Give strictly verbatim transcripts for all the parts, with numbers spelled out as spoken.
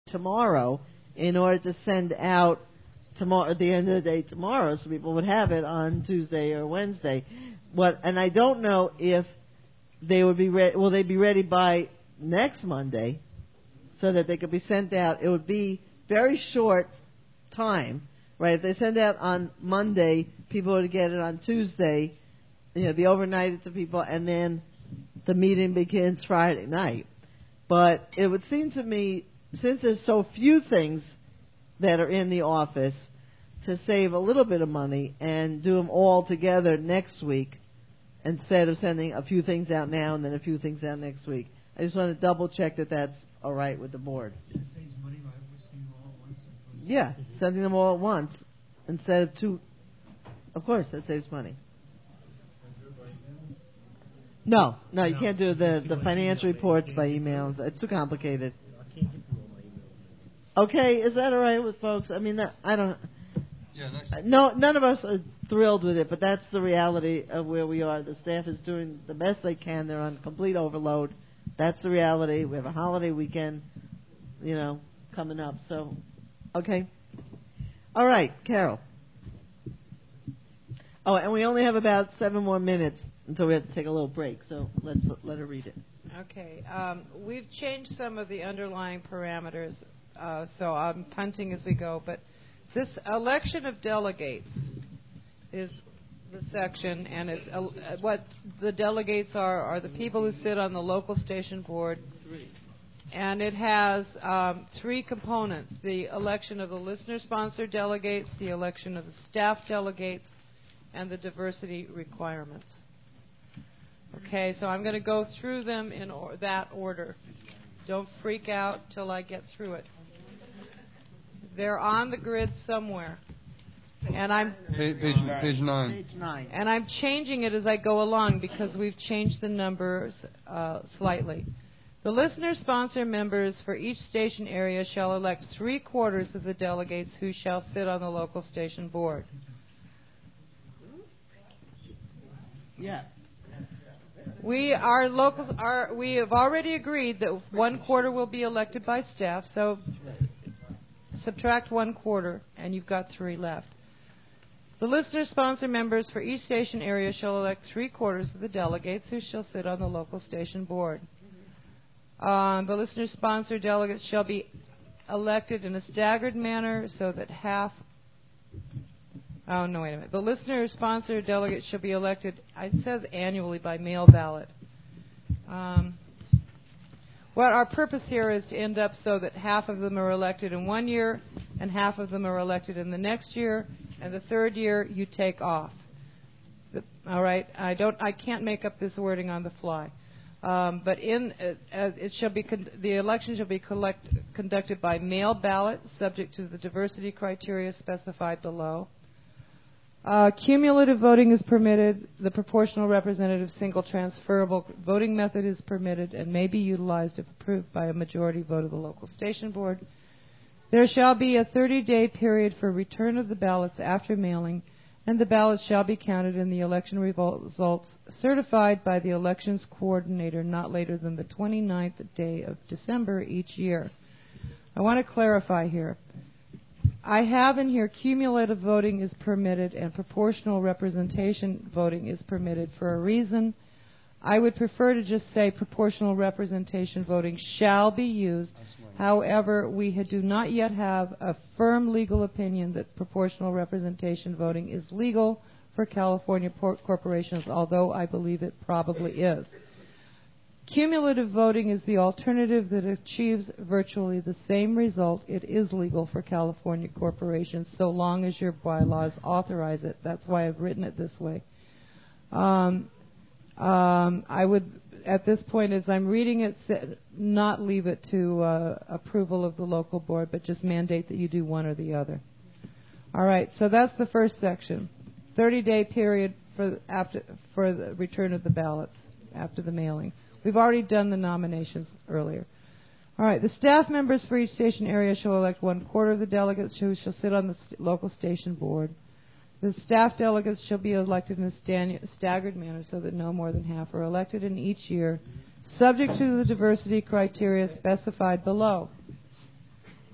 tomorrow in order to send out tomorrow at the end of the day tomorrow, so people would have it on Tuesday or Wednesday. What and I don't know if they would be ready. Will they be ready by next Monday, so that they could be sent out? It would be very short time, right? If they send out on Monday, people would get it on Tuesday. You know, be overnighted to people, and then the meeting begins Friday night. But it would seem to me, since there's so few things that are in the office, to save a little bit of money and do them all together next week instead of sending a few things out now and then a few things out next week. I just want to double check that that's all right with the board. It saves money by listing them all at once. Yeah, sending them all at once instead of two. Of course, that saves money. No, no, you can't do the, the financial reports by email. It's too complicated. Okay, is that all right with folks? I mean, that, I don't. Yeah, nice. No, none of us are thrilled with it, but that's the reality of where we are. The staff is doing the best they can. They're on complete overload. That's the reality. We have a holiday weekend, you know, coming up. So, okay. All right, Carol. Oh, and we only have about seven more minutes until we have to take a little break. So let's let her read it. Okay. Um, we've changed some of the underlying parameters, uh, so I'm punting as we go. But this election of delegates is the section, and it's uh, what the delegates are are the people who sit on the local station board. And it has um, three components: the election of the listener-sponsored delegates, the election of the staff delegates, and the diversity requirements. Okay, so I'm going to go through them in or- that order. Don't freak out till I get through it. They're on the grid somewhere. And I'm page, page, page nine. Page nine. And I'm changing it as I go along because we've changed the numbers uh, slightly. The listener-sponsor members for each station area shall elect three-quarters of the delegates who shall sit on the local station board. Yeah. We our locals are we have already agreed that one quarter will be elected by staff, so subtract one quarter and you've got three left. The listener sponsor members for each station area shall elect three quarters of the delegates who shall sit on the local station board. Um, the listener sponsor delegates shall be elected in a staggered manner so that half Oh, no, wait a minute. The listener-sponsored delegates shall be elected, it says annually, by mail ballot. Um, well, our purpose here is to end up so that half of them are elected in one year and half of them are elected in the next year, and the third year you take off. The, all right? I don't. I can't make up this wording on the fly. Um, but in uh, uh, it shall be con- the election shall be collect- conducted by mail ballot, subject to the diversity criteria specified below. Uh, cumulative voting is permitted. The proportional representative single transferable voting method is permitted and may be utilized if approved by a majority vote of the local station board. There shall be a thirty-day period for return of the ballots after mailing, and the ballots shall be counted in the election results certified by the elections coordinator not later than the twenty-ninth day of December each year. I want to clarify here. I have in here cumulative voting is permitted and proportional representation voting is permitted for a reason. I would prefer to just say proportional representation voting shall be used. However, we do not yet have a firm legal opinion that proportional representation voting is legal for California port corporations, although I believe it probably is. Cumulative voting is the alternative that achieves virtually the same result. It is legal for California corporations so long as your bylaws authorize it. That's why I've written it this way. Um, um, I would, at this point, as I'm reading it, not leave it to uh, approval of the local board, but just mandate that you do one or the other. All right, so that's the first section. thirty-day period for after for the return of the ballots after the mailing. We've already done the nominations earlier. All right, the staff members for each station area shall elect one quarter of the delegates who shall sit on the st- local station board. The staff delegates shall be elected in a stan- staggered manner so that no more than half are elected in each year, subject to the diversity criteria specified below.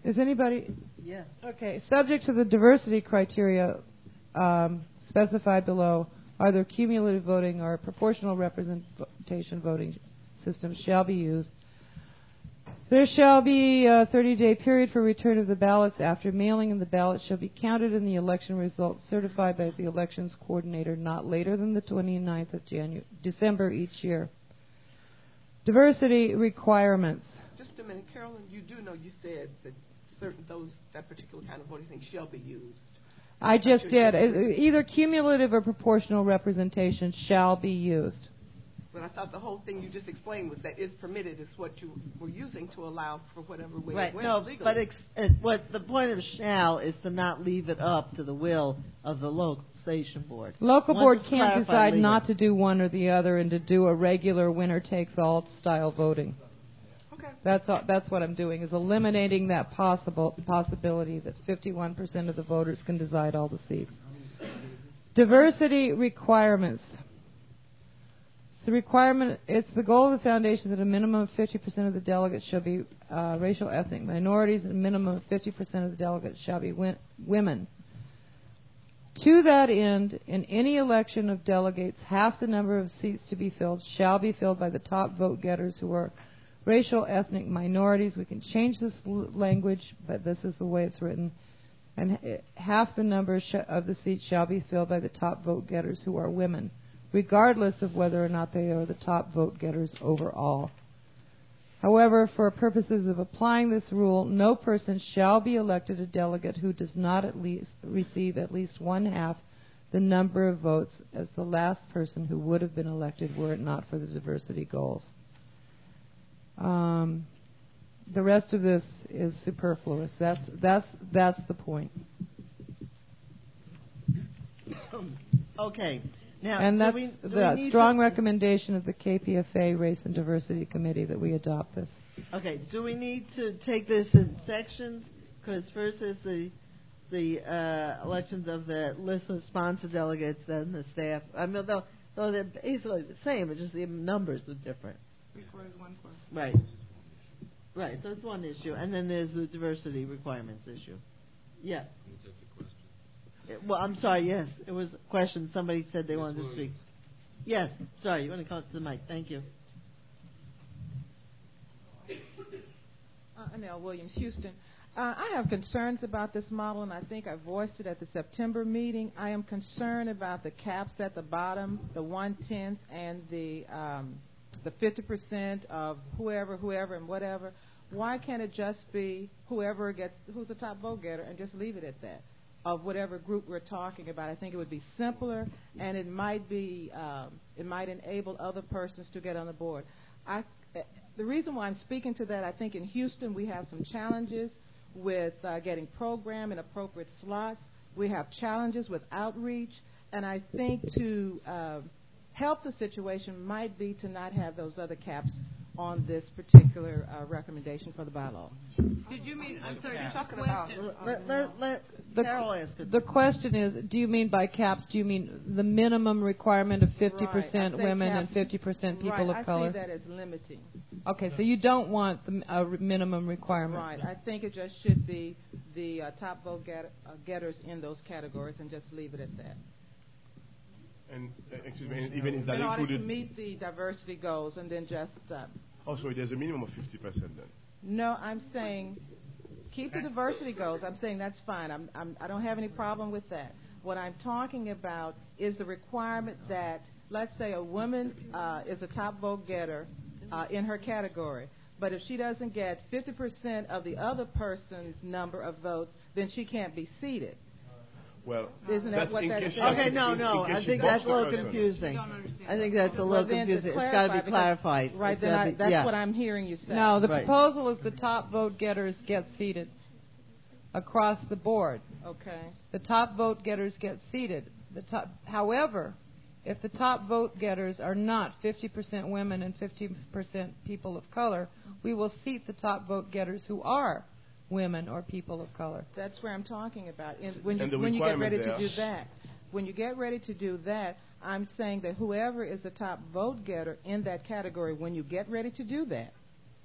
Is anybody... Yeah. Okay, subject to the diversity criteria um, specified below, either cumulative voting or proportional representation voting systems shall be used. There shall be a thirty-day period for return of the ballots. After mailing, and the ballots shall be counted in the election results certified by the elections coordinator not later than the twenty-ninth of January, December each year. Diversity requirements. Just a minute, Carolyn, you do know you said that certain those that particular kind of voting thing shall be used. I just did. Either cumulative or proportional representation shall be used. But I thought the whole thing you just explained was that is permitted is what you were using to allow for whatever way Right. it went No, legally. but ex- uh, what the point of shall is to not leave it up to the will of the local station board. Local Once board it's can't clarified decide legally. not to do one or the other and to do a regular winner-takes-all style voting. Okay. That's all, that's what I'm doing, is eliminating that possible possibility that fifty-one percent of the voters can decide all the seats. Diversity requirements. It's the requirement. It's the goal of the foundation that a minimum of fifty percent of the delegates shall be uh, racial ethnic minorities, and a minimum of fifty percent of the delegates shall be win- women. To that end, in any election of delegates, half the number of seats to be filled shall be filled by the top vote getters who are racial ethnic minorities. We can change this l- language, but this is the way it's written. And h- half the number sh- of the seats shall be filled by the top vote getters who are women, regardless of whether or not they are the top vote getters overall. However, for purposes of applying this rule, no person shall be elected a delegate who does not at least receive at least one half the number of votes as the last person who would have been elected were it not for the diversity goals. Um, the rest of this is superfluous. That's that's that's the point. Okay. Now, And do that's we, do the we need strong to, recommendation of the K P F A Race and Diversity Committee that we adopt this. Okay. Do we need to take this in sections? Because first is the the uh, elections of the list of sponsor delegates, then the staff. I mean, though, though they're basically the same, it's just the numbers are different. Three quarters, one quarter. Right. Right. So that's one issue, and then there's the diversity requirements issue. Yeah. Uh, Well, I'm sorry. Yes, it was a question. Somebody said they wanted to speak. Yes. Sorry. You want to come up to the mic? Thank you. Uh, Annelle Williams, Houston. Uh, I have concerns about this model, and I think I voiced it at the September meeting. I am concerned about the caps at the bottom, the one-tenth and the um, the fifty percent of whoever, whoever, and whatever. Why can't it just be whoever gets, who's the top vote getter, and just leave it at that, of whatever group we're talking about? I think it would be simpler, and it might be, um, it might enable other persons to get on the board. I, the reason why I'm speaking to that, I think in Houston we have some challenges with uh, getting program in appropriate slots. We have challenges with outreach, and I think to uh, help the situation might be to not have those other caps on this particular uh, recommendation for the bylaw. Did you mean, I'm sorry, you're talking about... Let, let, let The, Carol ask it. the question is, do you mean by caps, do you mean the minimum requirement of fifty percent Right, I say women caps- and fifty percent people right, of color? I see that as limiting. Okay, so you don't want the uh, minimum requirement. Right. I think it just should be the uh, top vote get, uh, getters in those categories and just leave it at that. And uh, excuse me, and even if that in order to included, meet the diversity goals, and then just uh, oh, sorry, there's a minimum of fifty percent then. no, I'm saying keep the diversity goals. I'm saying that's fine. I'm, I'm, I don't have any problem with that. What I'm talking about is the requirement that, let's say, a woman uh, is a top vote getter uh, in her category, but if she doesn't get fifty percent of the other person's number of votes, then she can't be seated. Well, Isn't that that's what in that case says? she has Okay, to- no, in- no. in case I she think votes that's a the little person. confusing. I think that's a Well, little then to confusing. It's got to clarify, be because- clarified. Right, It's then gotta I, be- that's yeah. what I'm hearing you say. No, the Right. proposal is the top vote getters get seated across the board. Okay. The top vote getters get seated. The top, however, if the top vote getters are not fifty percent women and fifty percent people of color, we will seat the top vote getters who are women or people of color. That's where I'm talking about. And when you, And the when you get requirement ready there- to do that, when you get ready to do that, I'm saying that whoever is the top vote getter in that category, when you get ready to do that,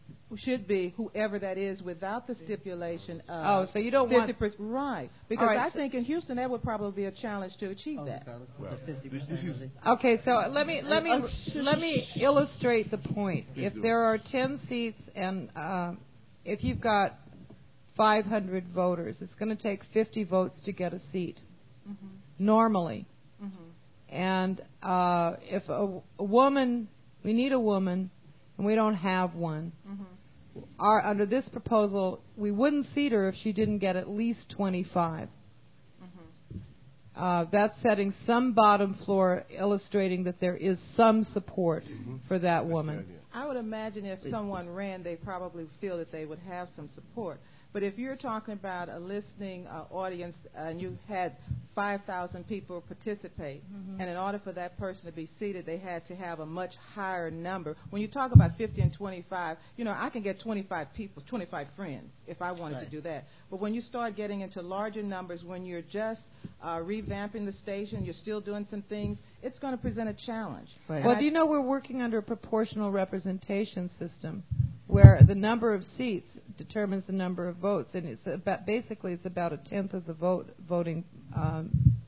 should be whoever that is without the stipulation of Oh, so you don't want- fifty percent. Right. Because All right, I so- think in Houston that would probably be a challenge to achieve Oh, that. regardless of Well, the fifty this- percent this of is- the- Okay, so let me let me Uh, sh- let me illustrate the point. Please If do. there are ten seats and uh, if you've got five hundred voters, it's going to take fifty votes to get a seat Mm-hmm. normally. Mm-hmm. And uh, if a, a woman, we need a woman, and we don't have one. Mm-hmm. Our, under this proposal, we wouldn't seat her if she didn't get at least twenty-five. Mm-hmm. Uh, that's setting some bottom floor, illustrating that there is some support Mm-hmm. for that That's the woman. idea. I would imagine if someone ran, they probably feel that they would have some support. But if you're talking about a listening uh, audience and you had five thousand people participate, Mhm. and in order for that person to be seated, they had to have a much higher number. When you talk about fifty and twenty-five, you know, I can get twenty-five people, twenty-five friends if I wanted Right. to do that. But when you start getting into larger numbers, when you're just uh, revamping the station, you're still doing some things, it's going to present a challenge. Right. And Well, I- do you know we're working under a proportional representation system where the number of seats determines the number of votes, and it's about, basically it's about a tenth of the vote voting. Um,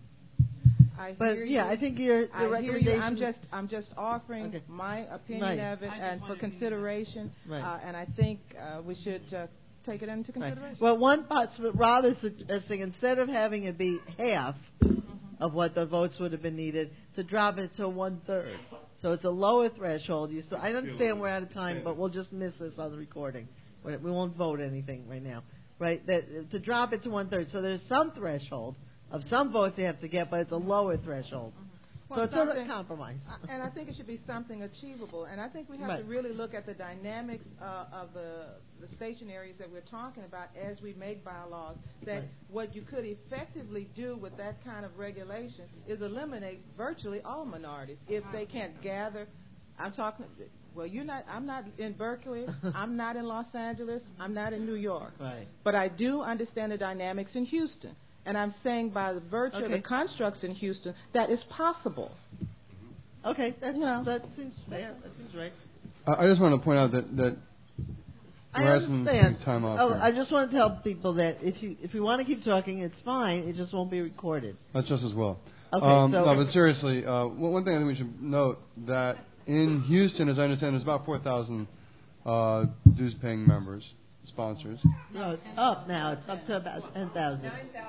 I But hear yeah, you. I think your the I hear recommendation. you. I'm just I'm just offering Okay. my opinion Right. of it I just and for wanted to be- consideration, Right. uh, and I think uh, we should uh, take it into Right. consideration. Well, one possible, Rob is suggesting instead of having it be half of what the votes would have been needed, to drop it to one third. So it's a lower threshold. You still, I understand we're out of time, but we'll just miss this on the recording. We we won't vote anything right now, right? That to drop it to one third. So there's some threshold of some votes you have to get, but it's a lower threshold. So Well, it's sort of a something- compromise. Uh, And I think it should be something achievable. And I think we have Right. to really look at the dynamics uh, of the, the station areas that we're talking about as we make bylaws, that Right. what you could effectively do with that kind of regulation is eliminate virtually all minorities if they can't gather. I'm talking, well, you're not, I'm not in Berkeley, I'm not in Los Angeles, I'm not in New York. Right. But I do understand the dynamics in Houston. And I'm saying by the virtue of Okay. the constructs in Houston, that is possible. Okay, that, Yeah. that seems fair. That seems right. I, I just want to point out that, that I we're asking understand. for time off Oh, here. I just want to tell people that if you if you want to keep talking, it's fine. It just won't be recorded. That's just as well. Okay, um, so no, but seriously, uh, one one thing I think we should note that in Houston, as I understand, there's about four thousand uh, dues-paying members, sponsors. no, it's up now. It's up to about ten thousand.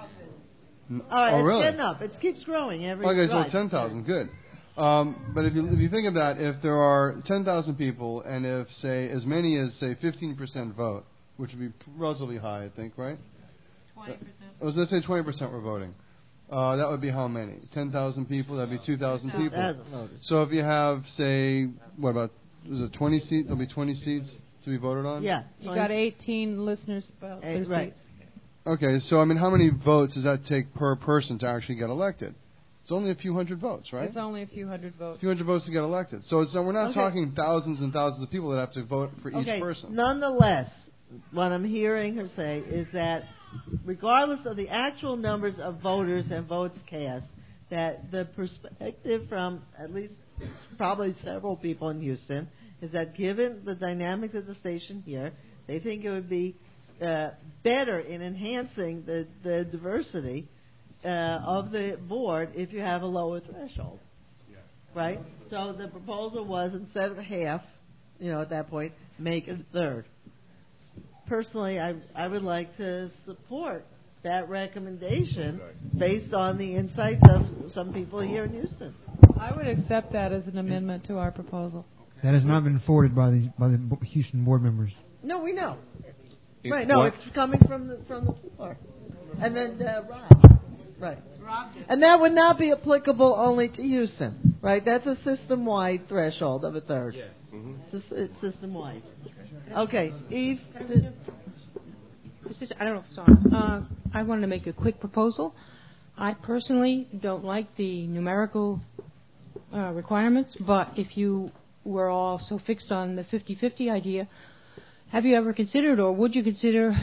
N- All right, oh, it's really? getting up. It keeps growing every. Okay, so right. it's ten thousand. Good. Um, but if you if you think of that, if there are ten thousand people, and if say as many as say fifteen percent vote, which would be relatively high, I think, right? Twenty percent. Oh, so let's say twenty percent were voting. Uh, that would be how many? Ten thousand people. That'd be two thousand people. Hasn't voted. So if you have say what about was it twenty seats? There'll be twenty seats to be voted on. Yeah. you got eighteen listeners. About Eight, their right. seats. Okay, so I mean, how many votes does that take per person to actually get elected? It's only a few hundred votes, right? It's only a few hundred A votes. few hundred votes to get elected. So, it's, so we're not Okay. talking thousands and thousands of people that have to vote for each Okay. person. Nonetheless, what I'm hearing her say is that, regardless of the actual numbers of voters and votes cast, that the perspective from at least probably several people in Houston is that, given the dynamics of the station here, they think it would be uh, better in enhancing the, the diversity uh, of the board if you have a lower threshold. Right? So the proposal was, instead of half, you know, at that point, make it a third. Personally, I I would like to support that recommendation based on the insights of some people here in Houston. I would accept that as an amendment to our proposal. That has not been forwarded by the by the bo- Houston board members. No, we know. It- Right? No, what? it's coming from the from the floor, and then uh, Rob. Right. And that would not be applicable only to Houston, right? That's a system-wide threshold of a third. Yes. Mm-hmm. It's, it's system-wide. Okay, Eve. th- This is- I don't know. Sorry. Uh, I wanted to make a quick proposal. I personally don't like the numerical uh, requirements, but if you were all so fixed on the fifty-fifty idea, have you ever considered, or would you consider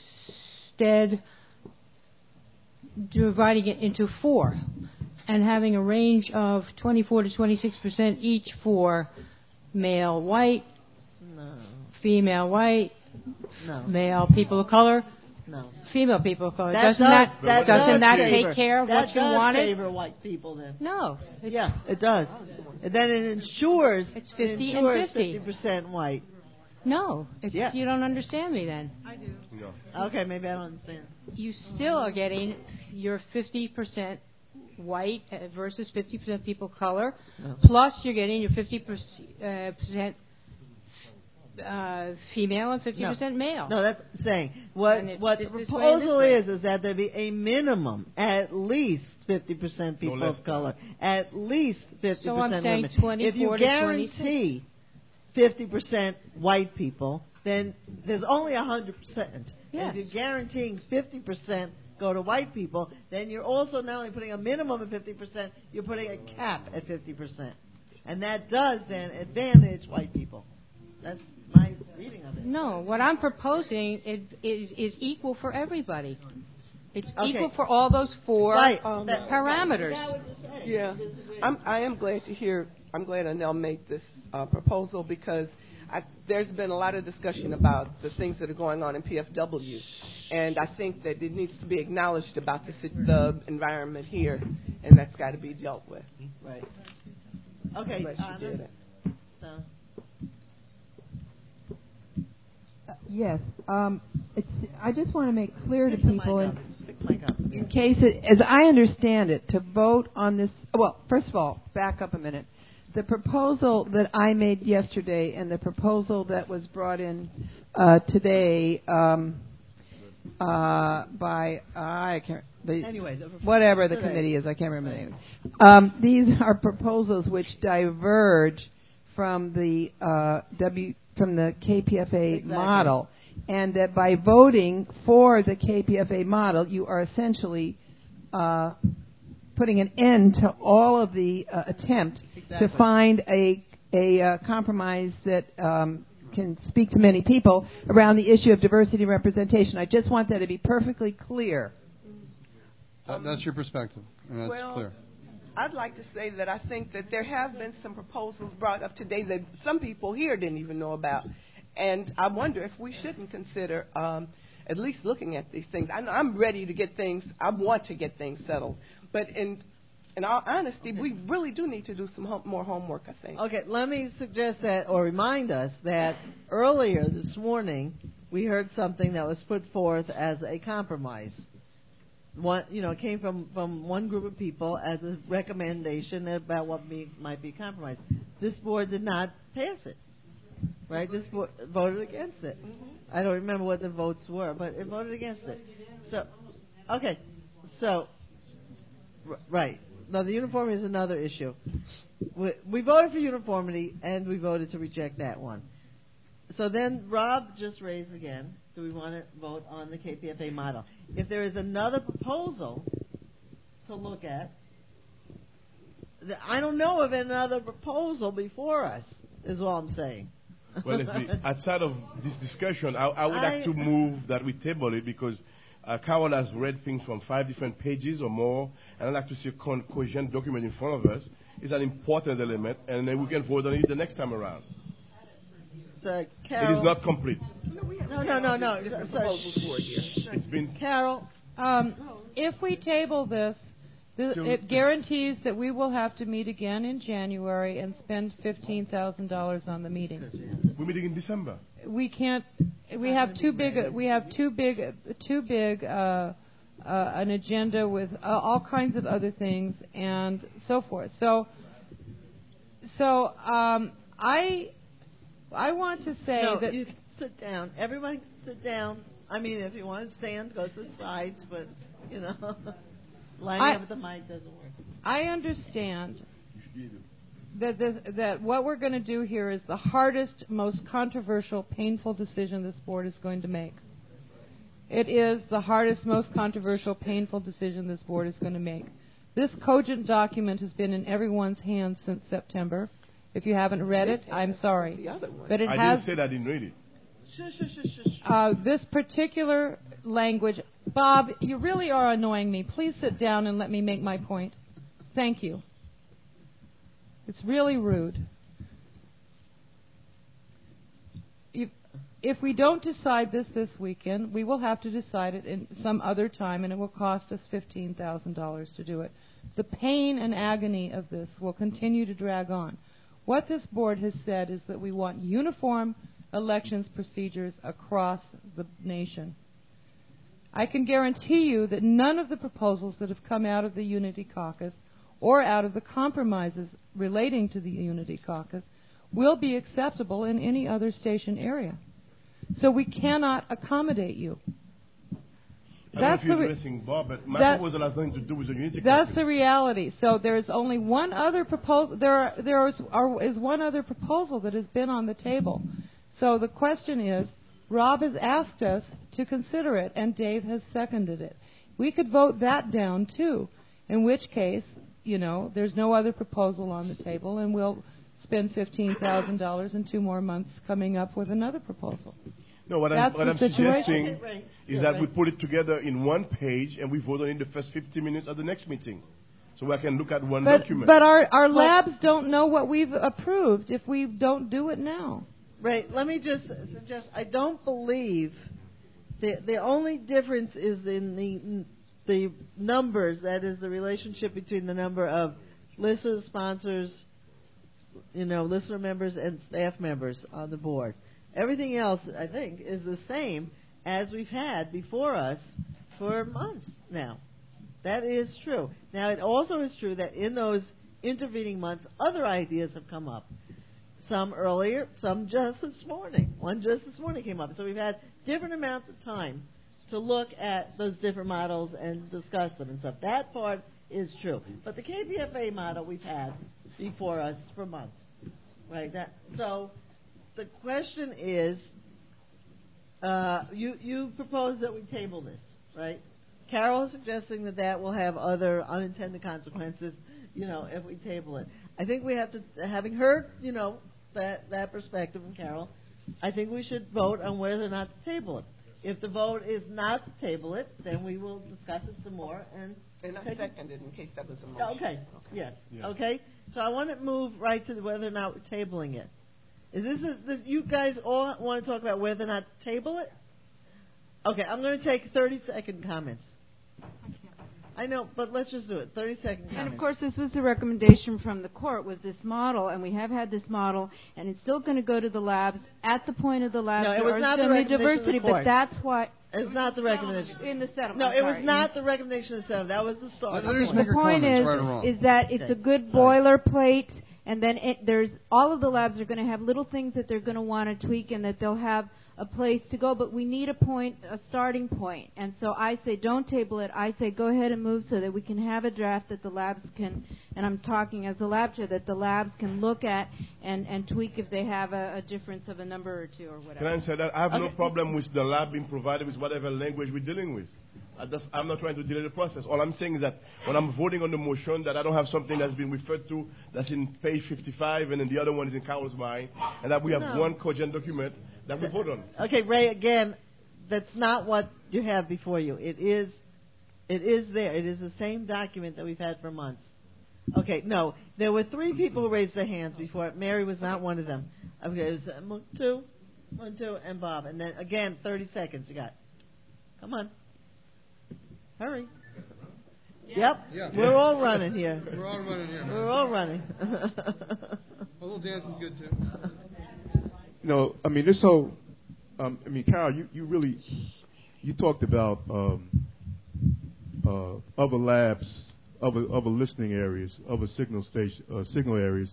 instead dividing it into four and having a range of twenty-four to twenty-six percent each for male white, No. female white, No, male people of color, no. female people of color. That doesn't does, that, that doesn't does that favor, take care of that what you does wanted? favor white people then. No. It's, Yeah, it does. And then it ensures It's it fifty and ensures fifty. percent white. No. It's, Yeah. You don't understand me then. No. Okay, maybe I don't understand. You still are getting your fifty percent white uh, versus fifty percent people of color, No. plus you're getting your fifty percent uh, female and fifty percent male. No, that's saying what And it's what the just this way and this proposal way. is is that there be a minimum at least fifty percent people less of color, at least fifty So I'm percent saying women. twenty-four If you to guarantee fifty percent white people, then there's only a hundred percent. Yes. If you're guaranteeing fifty percent go to white people, then you're also not only putting a minimum of fifty percent, you're putting a cap at fifty percent, and that does then advantage white people. That's my reading of it. No, what I'm proposing is, is, is equal for everybody. It's Okay. equal for all those four Right. Um, That- parameters. Is that what you're saying? Yeah, I'm, I am glad to hear. I'm glad Anel made this uh, proposal because I, there's been a lot of discussion about the things that are going on in P F W, and I think that it needs to be acknowledged about the, sit- the environment here, and that's got to be dealt with. Right. Okay. Unless you Anna? did it. So, Uh, yes. Um, it's, I just want to make clear to pick the people, mic in, up. Pick the mic up. in case, it, as I understand it, to vote on this. Well, first of all, back up a minute. The proposal that I made yesterday and the proposal that was brought in uh, today um, uh, by uh, I can't the, Anyway, the whatever the today. committee is, I can't remember the name. Um, these are proposals which diverge from the uh, W from the K P F A Exactly. model, and that by voting for the K P F A model, you are essentially uh, putting an end to all of the uh, attempt Exactly. to find a a uh, compromise that um, can speak to many people around the issue of diversity and representation. I just want that to be perfectly clear. That, that's your perspective, and that's Well, clear. I'd like to say that I think that there have been some proposals brought up today that some people here didn't even know about. And I wonder if we shouldn't consider um, at least looking at these things. I know I'm ready to get things, I want to get things settled. But in in all honesty, we really do need to do some home, more homework, I think. Okay, let me suggest that, or remind us that earlier this morning we heard something that was put forth as a compromise. One, you know, it came from, from one group of people as a recommendation about what be, might be compromised. This board did not pass it, right? This board voted against it. Mm-hmm. I don't remember what the votes were, but it voted against it. So, okay, so, r- right. Now, the uniformity is another issue. We, we voted for uniformity, and we voted to reject that one. So then Rob just raised again, do we want to vote on the K P F A model? If there is another proposal to look at, th- I don't know of another proposal before us, is all I'm saying. Well, Leslie, outside of this discussion, I, I would I- like to move that we table it because uh, Carol has read things from five different pages or more, and I'd like to see a con- coherent document in front of us. It's an important element, and then we can vote on it the next time around. So, Carol, It is not complete. No, no, no, no. Different So, proposals for it here. It's been Carol, Um, if we table this, th- So- it guarantees that we will have to meet again in January and spend fifteen thousand dollars on the meeting. we're meeting in December. We can't. We have too big. A, we have too big. Too big. Uh, uh, an agenda with uh, all kinds of other things and so forth. So. So um, I. I want to say no, that. you can sit down. Everyone can sit down. I mean, if you want to stand, go to the sides, but, you know, lining I- up at the mic doesn't work. I understand that this, that what we're going to do here is the hardest, most controversial, painful decision this board is going to make. It is the hardest, most controversial, painful decision this board is going to make. This cogent document has been in everyone's hands since September. If you haven't read it, I'm sorry. The other one. But it I has didn't say that I didn't read it. Shush, shush, shush, shush. uh, this particular language. Bob, you really are annoying me. Please sit down and let me make my point. Thank you. It's really rude. You, if we don't decide this this weekend, we will have to decide it in some other time, and it will cost us fifteen thousand dollars to do it. The pain and agony of this will continue to drag on. What this board has said is that we want uniform elections procedures across the nation. I can guarantee you that none of the proposals that have come out of the Unity Caucus or out of the compromises relating to the Unity Caucus will be acceptable in any other station area. So we cannot accommodate you. I That's don't know the if you're re- addressing Bob, but my that- proposal has nothing to do with the Unity That's Caucus. the reality. So there is only one other proposal. There, are, there is, are, is one other proposal that has been on the table. So the question is, Rob has asked us to consider it, and Dave has seconded it. We could vote that down too. In which case, you know, there's no other proposal on the table, and we'll spend fifteen thousand dollars in two more months coming up with another proposal. No, what That's I'm, what the I'm situation. suggesting Okay, right. is Yeah, that right. we put it together in one page and we vote on it in the first fifteen minutes of the next meeting. So I can look at one But, document. but our, our labs don't know what we've approved if we don't do it now. Right. Let me just suggest. I don't believe the the only difference is in the the numbers. That is the relationship between the number of listeners, sponsors, you know, listener members and staff members on the board. Everything else, I think, is the same as we've had before us for months now. That is true. Now, it also is true that in those intervening months, other ideas have come up. Some earlier, some just this morning. One just this morning came up. So we've had different amounts of time to look at those different models and discuss them and stuff. That part is true. But the K D F A model we've had before us for months. Right? That, so the question is, uh, you, you propose that we table this, right? Carol is suggesting that that will have other unintended consequences, you know, if we table it. I think we have to, having heard, you know, that, that perspective from Carol, I think we should vote on whether or not to table it. If the vote is not to table it, then we will discuss it some more. And, And I take it- seconded in case that was a motion. Okay, yes, Yeah. okay. So I want to move right to whether or not we're tabling it. Is this, a, this you guys all want to talk about whether or not to table it? Okay, I'm going to take thirty-second comments. I know, but let's just do it. thirty-second comments. And of course, this was the recommendation from the court, was this model, and we have had this model, and it's still going to go to the labs. At the point of the labs, No, it there was are not the going to be recommendation of the diversity, court. but that's why It's not the recommendation. in the settlement. No, I'm it was sorry. not the recommendation of the seven. That was the start. Let her just point. make The her point comments, is, right or wrong. is that it's Okay. a good Sorry. boilerplate, and then it, there's all of the labs are going to have little things that they're going to want to tweak, and that they'll have a place to go. But we need a point, a starting point. And so I say, don't table it. I say, go ahead and move so that we can have a draft that the labs can. And I'm talking as the lab chair, that the labs can look at and, and tweak if they have a, a difference of a number or two or whatever. Can I answer that? I have no Okay. problem with the lab being provided with whatever language we're dealing with. I just, I'm not trying to delay the process. All I'm saying is that when I'm voting on the motion, that I don't have something that's been referred to that's in page fifty-five, and then the other one is in Carol's mind, and that we have No. one cogent document that we vote on. Okay, Ray, again, that's not what you have before you. It is, it is there. It is the same document that we've had for months. Okay, no, there were three people who raised their hands before. Mary was not one of them. Okay, it was uh, Mo- two, one, two, and Bob. And then again, thirty seconds you got. Come on, hurry. Yep, Yeah. we're all running here. We're all running here. We're all running. A little dance is good too. You know, I mean, this whole, um, I mean, Carol, you, you really, you talked about um, uh, other labs, other other listening areas, other signal station, uh, signal areas,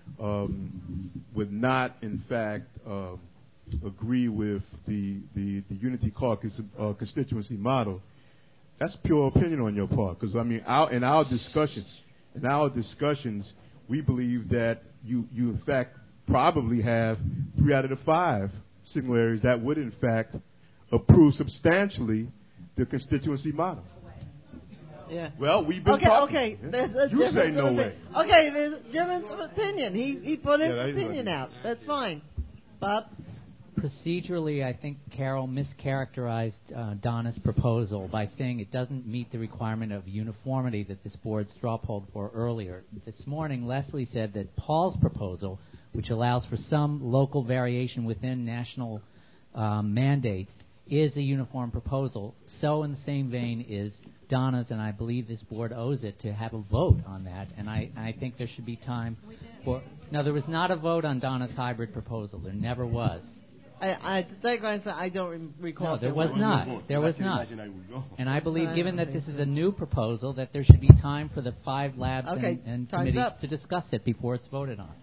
um, would not, in fact, uh, agree with the the, the Unity Caucus uh, constituency model. That's pure opinion on your part, because I mean, our, in our discussions, in our discussions, we believe that you you in fact probably have three out of the five signal areas that would, in fact, approve substantially the constituency model. Yeah. Well, we've been Okay, talking. okay. Yeah. There's a You difference say of no opi- way. Okay, there's a difference of opinion. He he put his Yeah, that is opinion what- out. That's fine. Bob? Procedurally, I think Carol mischaracterized uh, Donna's proposal by saying it doesn't meet the requirement of uniformity that this board straw polled for earlier. This morning, Leslie said that Paul's proposal, which allows for some local variation within national um, mandates is a uniform proposal. So in the same vein is Donna's, and I believe this board owes it to have a vote on that. And I, I think there should be time for. No, there was not a vote on Donna's hybrid proposal. There never was. I, I, to take my answer, I don't re- recall. No, there if was was not. vote. There I was can not. imagine I would go. And I believe, I given don't that this think is so. a new proposal, that there should be time for the five labs Okay, and, and time's committees up. to discuss it before it's voted on.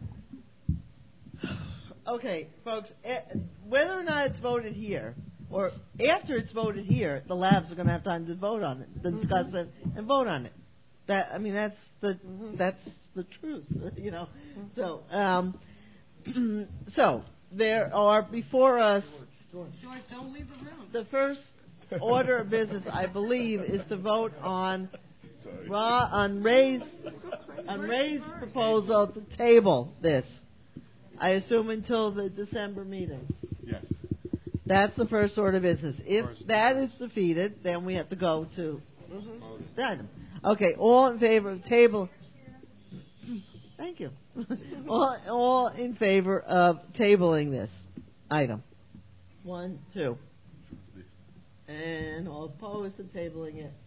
Okay, folks, eh, whether or not it's voted here, or after it's voted here, the labs are going to have time to vote on it, to discuss it, and vote on it. That I mean, that's the that's the truth, you know. So, um, so there are before us. George, don't leave the room. The first order of business, I believe, is to vote on Ra, on Ray's on Ray's proposal to table this. I assume until the December meeting. Yes. That's the first order of business. If that is defeated, then we have to go to the item. Okay, all in favor of table. Thank you. all, all in favor of tabling this item. One, two. And all opposed to tabling it.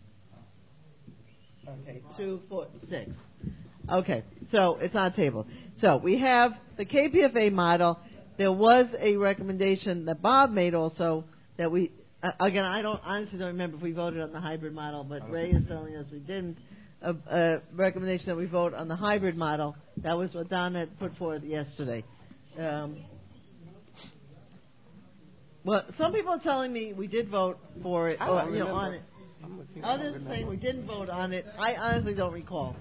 Okay, two, four, six. Okay, so it's not tabled. So we have the K P F A model. There was a recommendation that Bob made also that we, uh, again, I don't honestly don't remember if we voted on the hybrid model, but Ray is telling us we didn't. A, a recommendation that we vote on the hybrid model. That was what Don had put forth yesterday. Um, well, some people are telling me we did vote for it, I or don't you know, remember. on it. I'm with you. Others saying we didn't vote on it. I honestly don't recall.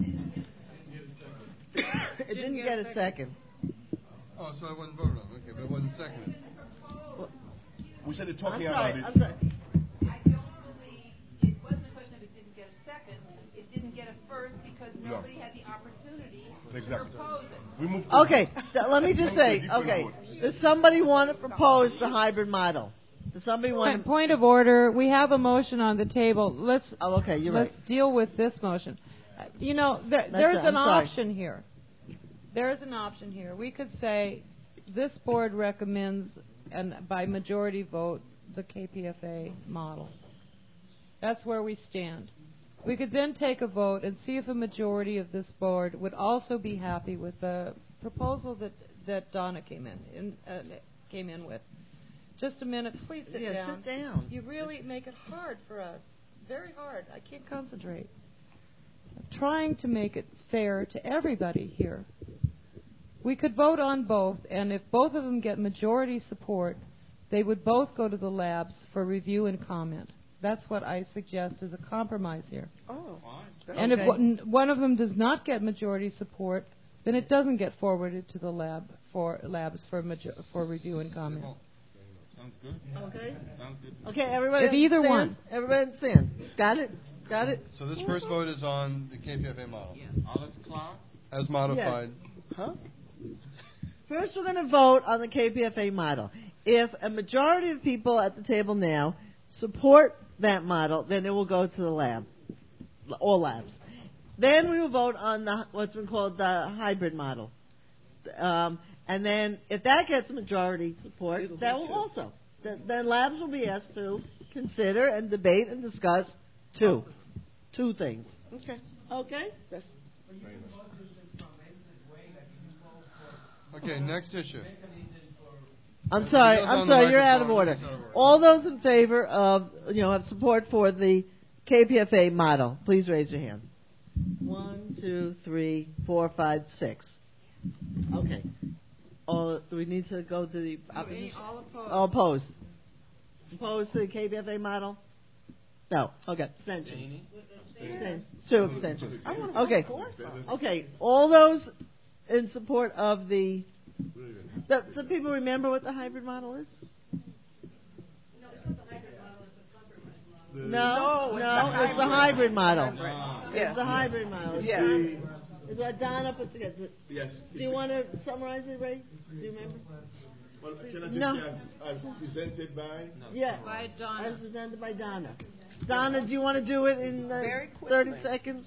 It didn't get a second. Oh, so I wasn't voted on. Okay, but it wasn't seconded. We started I'm talking sorry. about it. I'm sorry. I don't believe it wasn't a question of it didn't get a second. It didn't get a first because No. nobody had the opportunity Exactly. to propose it. We moved. Okay, th- let me just say, okay, does somebody want to propose the hybrid model? Does somebody want Point, to? point of order. We have a motion on the table. Let's Oh, okay, you're let's right. deal with this motion. Uh, You know, there, That's there's it. an I'm sorry. option here. There's an option here. We could say this board recommends, and by majority vote, the K P F A model. That's where we stand. We could then take a vote and see if a majority of this board would also be happy with the proposal that that Donna came in, in uh, came in with. Just a minute, please sit Yeah, down. sit down. You really make it hard for us. Very hard. I can't concentrate. I'm trying to make it fair to everybody here. We could vote on both, and if both of them get majority support, they would both go to the labs for review and comment. That's what I suggest as a compromise here. Oh, And Okay. if one, one of them does not get majority support, then it doesn't get forwarded to the lab for labs for major, for review and comment. Sounds good. Okay. Sounds good. Okay, everybody. If either understand? one. Everybody understand? Got it? Got it? So this first vote is on the K P F A model Alles klar? as modified. Huh? First, we're going to vote on the K P F A model. If a majority of people at the table now support that model, then it will go to the lab, all labs. Then we will vote on the what's been called the hybrid model. Um, and then, if that gets majority support, It'll that be will two. also. The, then labs will be asked to consider and debate and discuss two, two things. okay. Okay. That's Okay, next issue. I'm It sorry. goes I'm on the sorry. You're out of microphone. order. It's out of order. All those in favor of you know have support for the K P F A model, please raise your hand. One, two, three, four, five, six. Okay. All, do we need to go to the opposition? All opposed. All opposed. Opposed to the K P F A model? No. Okay. Abstention. Abstain. Two abstentions. I want to Okay. vote for it. Okay. All those in support of the. Do, do people remember what the hybrid model is? No, No, no, it's it's the the hybrid. hybrid model. Yeah. It's the hybrid model. It's Yeah. Don- It's what Donna put together. Yes. Do you want to summarize it, Ray? Do you remember? Well, can I just No. say as, as presented by? Yeah. By Donna. As presented by Donna. Donna, do you want to do it in uh, Very quickly. thirty seconds?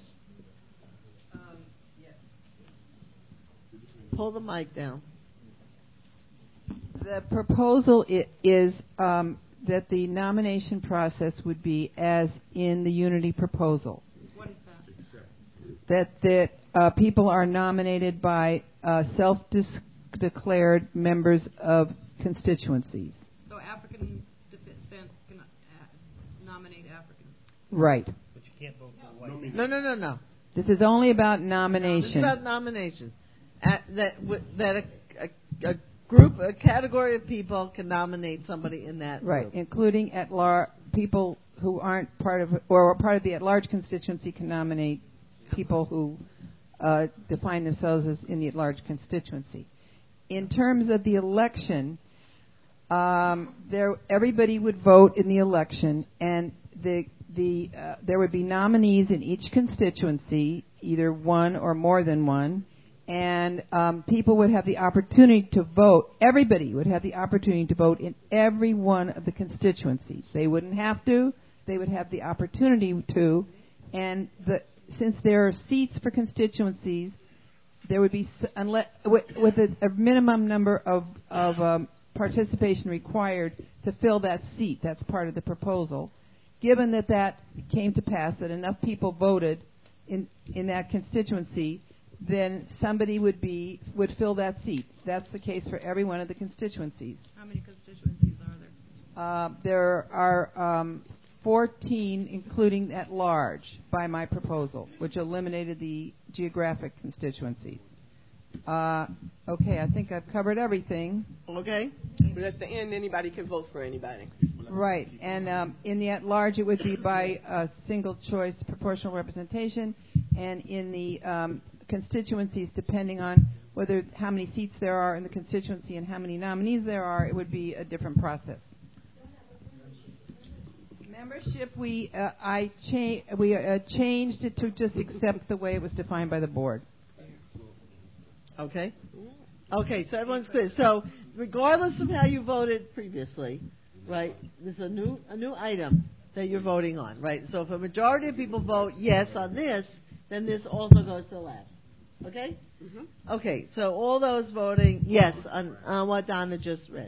Pull the mic down. The proposal i- is um, that the nomination process would be as in the Unity proposal. What is that? That that uh, people are nominated by uh, self-declared members of constituencies. So African descent can uh, nominate Africans. Right. But you can't vote for white. No, no, no, no. This is only about This nomination. is about nomination. At, that w- that a, a, a group, a category of people can nominate somebody in that Right, group. including at lar- people who aren't part of or are part of the at-large constituency can nominate people who uh, define themselves as in the at-large constituency. In terms of the election, um, there everybody would vote in the election, and the the uh, there would be nominees in each constituency, either one or more than one. And um, people would have the opportunity to vote. Everybody would have the opportunity to vote in every one of the constituencies. They wouldn't have to. They would have the opportunity to. And the, since there are seats for constituencies, there would be, unless, with, with a, a minimum number of, of um, participation required to fill that seat. That's part of the proposal. Given that that came to pass, that enough people voted in, in that constituency, then somebody would be would fill that seat. That's the case for every one of the constituencies. How many constituencies are there? Uh, there are um, fourteen, including at large, by my proposal, which eliminated the geographic constituencies. Uh, okay, I think I've covered everything. Okay. But at the end, anybody can vote for anybody. Right, and um, in the at large, it would be by a single choice proportional representation, and in the um, constituencies, depending on whether how many seats there are in the constituency and how many nominees there are, it would be a different process. Membership, we uh, I cha- we uh, changed it to just accept the way it was defined by the board. Okay. Okay, so everyone's clear. So, regardless of how you voted previously, right? This is a new a new item that you're voting on, right? So, if a majority of people vote yes on this, then this also goes to the labs. Okay? Mm-hmm. Okay, so all those voting yes on, on what Donna just read.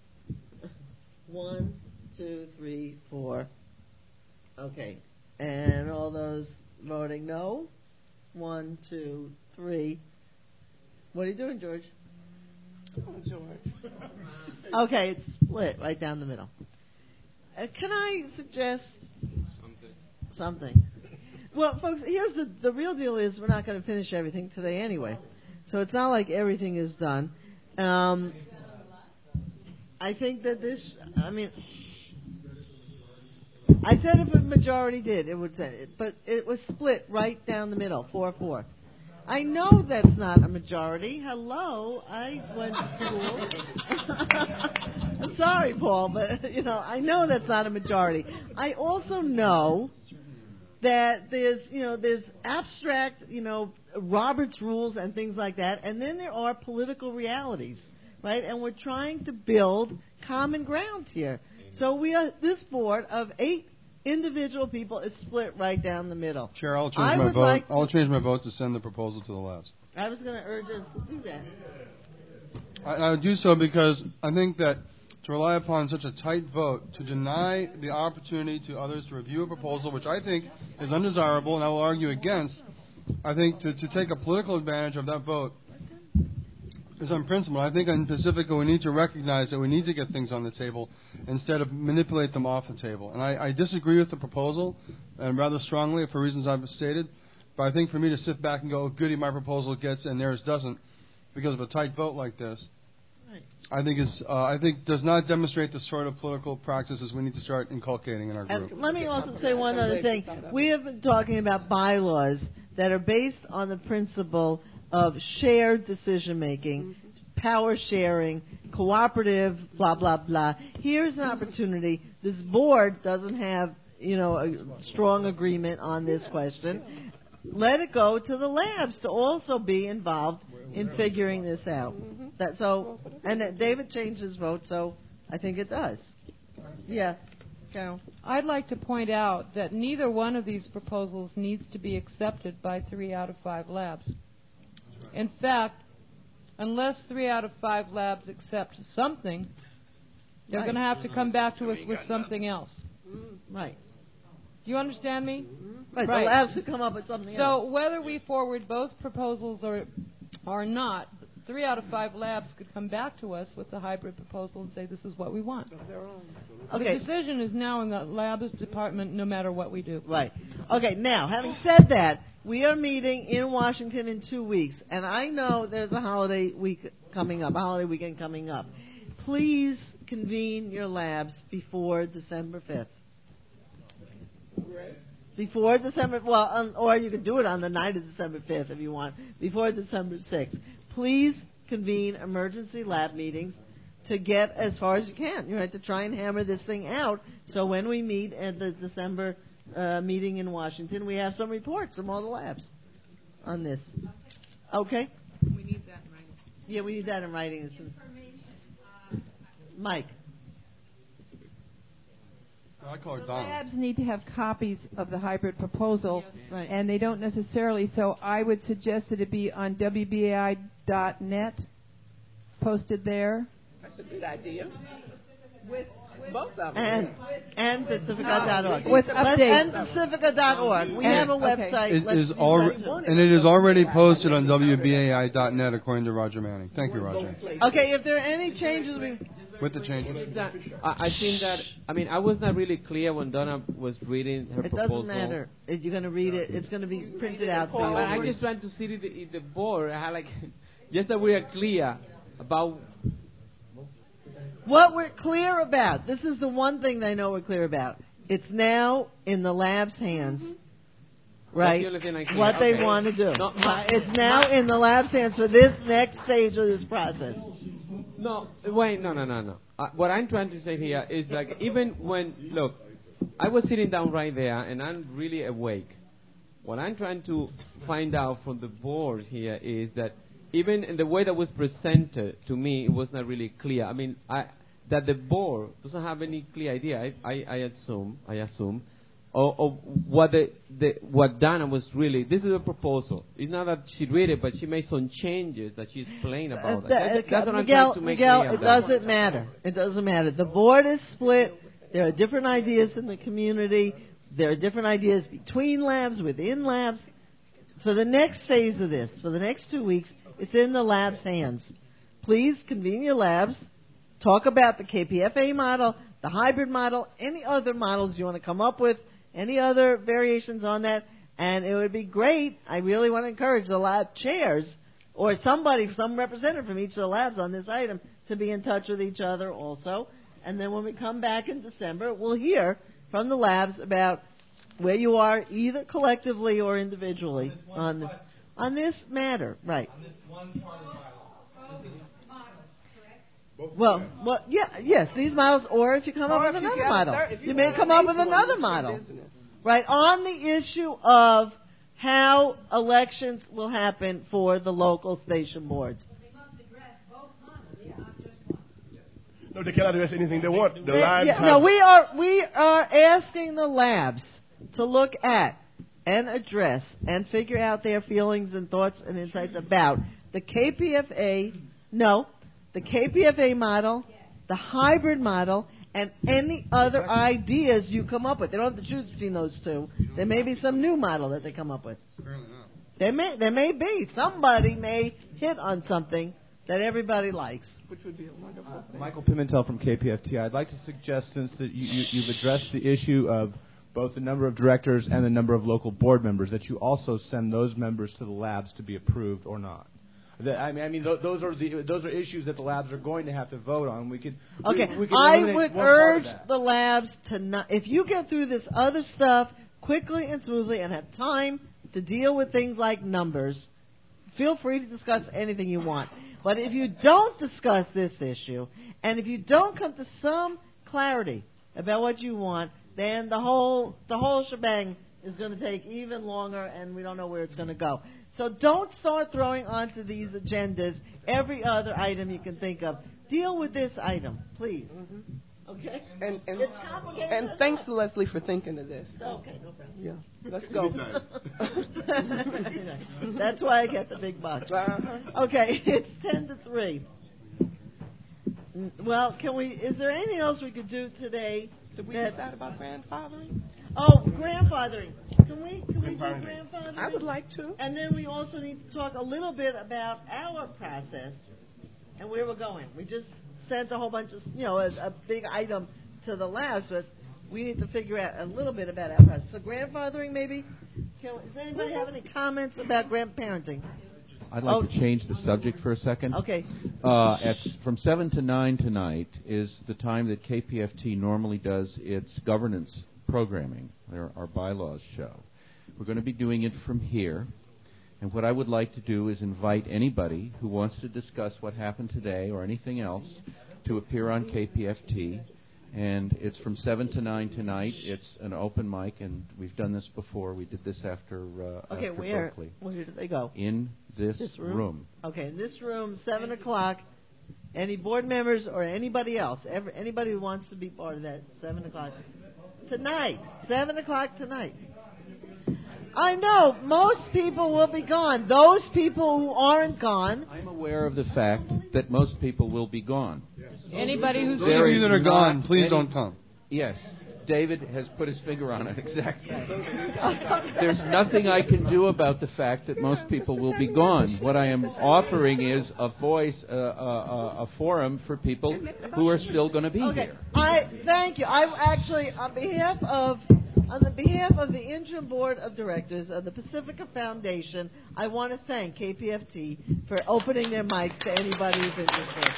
One, two, three, four. Okay. And all those voting no. One, two, three. What are you doing, George? Oh, George. Okay, it's split right down the middle. Uh, can I suggest Something. something? Well, folks, here's the the real deal is we're not going to finish everything today anyway. So it's not like everything is done. Um, I think that this, I mean, I said if a majority did, it would say it, but it was split right down the middle, four four. I know that's not a majority. Hello, I went to school. I'm sorry, Paul, but you know I know that's not a majority. I also know that there's you know there's abstract you know Robert's rules and things like that, and then there are political realities, right? And we're trying to build common ground here. So we are this board of eight individual people is split right down the middle. Chair, I'll change I my would vote. like I'll change my vote to send the proposal to the labs. I was going to urge us to do that. I, I would do so because I think that to rely upon such a tight vote to deny the opportunity to others to review a proposal, which I think is undesirable, and I will argue against, I think to, to take a political advantage of that vote is unprincipled. I think in Pacifica we need to recognize that we need to get things on the table instead of manipulate them off the table. And I, I disagree with the proposal, and rather strongly for reasons I've stated. But I think for me to sit back and go, oh, goody, my proposal gets and theirs doesn't, because of a tight vote like this, Right. I think is uh, I think does not demonstrate the sort of political practices we need to start inculcating in our group. And let me also say one other thing. We have been talking about bylaws that are based on the principle of shared decision making, power sharing, cooperative, blah blah blah. Here's an opportunity. This board doesn't have, you know, a strong agreement on this question. Let it go to the labs to also be involved in figuring this out. That so, and that David changed his vote, so I think it does. Yeah, Carol. I'd like to point out that neither one of these proposals needs to be accepted by three out of five labs. In fact, unless three out of five labs accept something, they're Right. going to have to come back to us with something else. Right. Do you understand me? Right. The labs could come up with something so else. So whether we forward both proposals or or not, three out of five labs could come back to us with the hybrid proposal and say, this is what we want. Okay. The decision is now in the labs department no matter what we do. Right. Okay, now, having said that, we are meeting in Washington in two weeks, and I know there's a holiday week coming up, a holiday weekend coming up. Please convene your labs before December fifth. Before December, well, um, or you could do it on the night of December fifth if you want, before December sixth. Please convene emergency lab meetings to get as far as you can. You have to try and hammer this thing out so when we meet at the December uh, meeting in Washington, we have some reports from all the labs on this. Okay? We need that in writing. Yeah, we need that in writing. As soon as Mike. I call it The Donald. labs need to have copies of the hybrid proposal, right. and they don't necessarily. So I would suggest that it be on W B A I dot net, posted there. That's a good idea. With, with both of them. And, and Pacifica dot org. With Let's updates. end Pacifica dot org. We And- have a okay. website. It Let's is use already, that. and it is already posted on W B A I dot net according to Roger Manning. Thank you, Roger. Okay, if there are any changes, we... With the changes. That, I, I think that, I mean, I was not really clear when Donna was reading her It proposal. doesn't matter. If you're going to read it, it's going to be printed out for But you. I'm just trying to see it in the board. I had like, just that we are clear about What we're clear about, this is the one thing they know we're clear about. It's now in the lab's hands, right? That's the only thing I can- What okay. they want to do. No, my- It's now in the lab's hands for this next stage of this process. No, wait, no, no, no, no. Uh, what I'm trying to say here is like, even when, look, I was sitting down right there and I'm really awake. What I'm trying to find out from the board here is that even in the way that was presented to me, it was not really clear. I mean, I, that the board doesn't have any clear idea, I, I, I assume, I assume, Or, or what the, the what Donna was really. This is a proposal. It's not that she read it, but she made some changes that she explained about Uh, it. that- That's, that's what I'm Miguel, trying to make Miguel, clear. it doesn't matter. It doesn't matter. The board is split. There are different ideas in the community. There are different ideas between labs, within labs. For the next phase of this, for the next two weeks, it's in the lab's hands. Please convene your labs. Talk about the K P F A model, the hybrid model, any other models you want to come up with, any other variations on that, and it would be great. I really want to encourage the lab chairs or somebody, some representative from each of the labs on this item to be in touch with each other also. And then when we come back in December, we'll hear from the labs about where you are, either collectively or individually, on this, on this matter. Right. Well, well, yeah, yes, these models, or if you come Or up with if you another get a model, third- if you, you may want come an up eighth with one, another it's your model, business. right? On the issue of how elections will happen for the local station boards. No, they cannot address anything they want. The They- labs yeah, have no, we are we are asking the labs to look at and address and figure out their feelings and thoughts and insights about the K P F A, no, the K P F A model, the hybrid model, and any other ideas you come up with. They don't have to choose between those two. There may be some new model that they come up with. Apparently not. There may there may be somebody may hit on something that everybody likes. Which would be a wonderful thing. Michael Pimentel from K P F T. I'd like to suggest, since that you, you, you've addressed the issue of both the number of directors and the number of local board members, that you also send those members to the labs to be approved or not. That, I mean, I mean, th- those are the those are issues that the labs are going to have to vote on. We could. Okay, we, we could I eliminate would one part of urge that. the labs to not. If you get through this other stuff quickly and smoothly and have time to deal with things like numbers, feel free to discuss anything you want. But if you don't discuss this issue, and if you don't come to some clarity about what you want, then the whole the whole shebang is going to take even longer, and we don't know where it's going to go. So don't start throwing onto these agendas every other item you can think of. Deal with this item, please. Mm-hmm. Okay. And and, It's complicated and enough. thanks to Leslie for thinking of this. Okay, no problem. Yeah, let's go. That's why I get the big bucks. Uh-huh. Okay, it's ten to three. Well, can we? Is there anything else we could do today? Did we that- decide about grandfathering? Oh, grandfathering. Can we? Can we do grandfathering? I would like to. And then we also need to talk a little bit about our process and where we're going. We just sent a whole bunch of, you know, a, a big item to the labs, but we need to figure out a little bit about our process. So grandfathering, maybe. Can, does anybody have any comments about grandparenting? I'd like Oh. to change the subject for a second. Okay. Uh, at from seven to nine tonight is the time that K P F T normally does its governance programming, our, our bylaws show. We're going to be doing it from here. And what I would like to do is invite anybody who wants to discuss what happened today or anything else to appear on K P F T. And it's from seven to nine tonight. It's an open mic, and we've done this before. We did this after, uh, Okay, after where? Berkeley. Where did they go? In this, This room? room. Okay, in this room, seven o'clock. Any board members or anybody else, ever, anybody who wants to be part of that, seven o'clock tonight. Seven o'clock tonight. I know most people will be gone. Those people who aren't gone. I'm aware of the fact that most people will be gone. Anybody who's Those of you that are gone, please don't come. Yes. David has put his finger on it, exactly. There's nothing I can do about the fact that most people will be gone. What I am offering is a voice, uh, a, a, a forum for people who are still going to be Okay, here. I thank you. I actually, on behalf of, on the behalf of the interim board of directors of the Pacifica Foundation, I want to thank K P F T for opening their mics to anybody who's interested.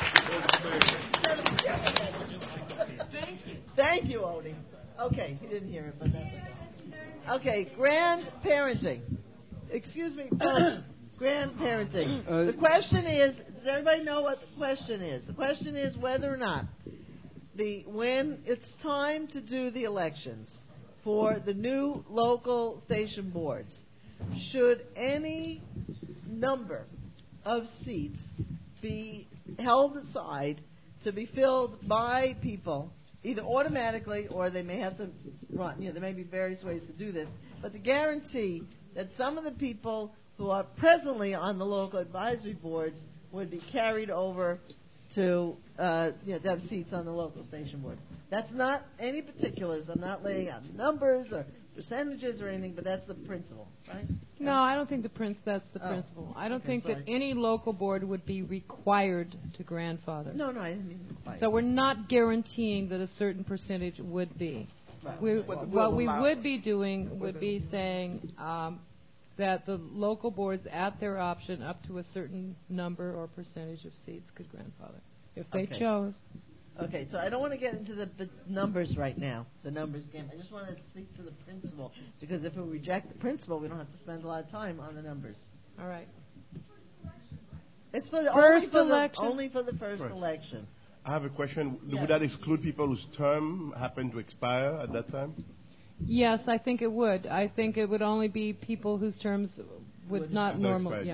Thank you, Odie. Okay, he didn't hear it, but that's okay. Okay, grandparenting. Excuse me, folks. Grandparenting. Uh, the question is, does everybody know what the question is? The question is whether or not the when it's time to do the elections for the new local station boards, should any number of seats be held aside to be filled by people, either automatically or they may have to run. You know, there may be various ways to do this, but to guarantee that some of the people who are presently on the local advisory boards would be carried over to, uh, you know, to have seats on the local station boards. That's not any particulars. I'm not laying out numbers or percentages or anything, but that's the principle, right? No, I don't think the prince. That's the Oh. principle. I don't Okay, think sorry. that any local board would be required to grandfather. No, no, I didn't mean required. So we're not guaranteeing that a certain percentage would be. Right. We, What the what will we allow. would be doing would be saying um, that the local boards, at their option, up to a certain number or percentage of seats, could grandfather if they Okay. chose. Okay, so I don't want to get into the, the numbers right now, the numbers game. I just want to speak to the principle, because if we reject the principle, we don't have to spend a lot of time on the numbers. All right. It's for the, First only, for the election? only for the first Right. election. I have a question. Yes. Would that exclude people whose term happened to expire at that time? Yes, I think it would. I think it would only be people whose terms would Would not Not normal. expired Yeah.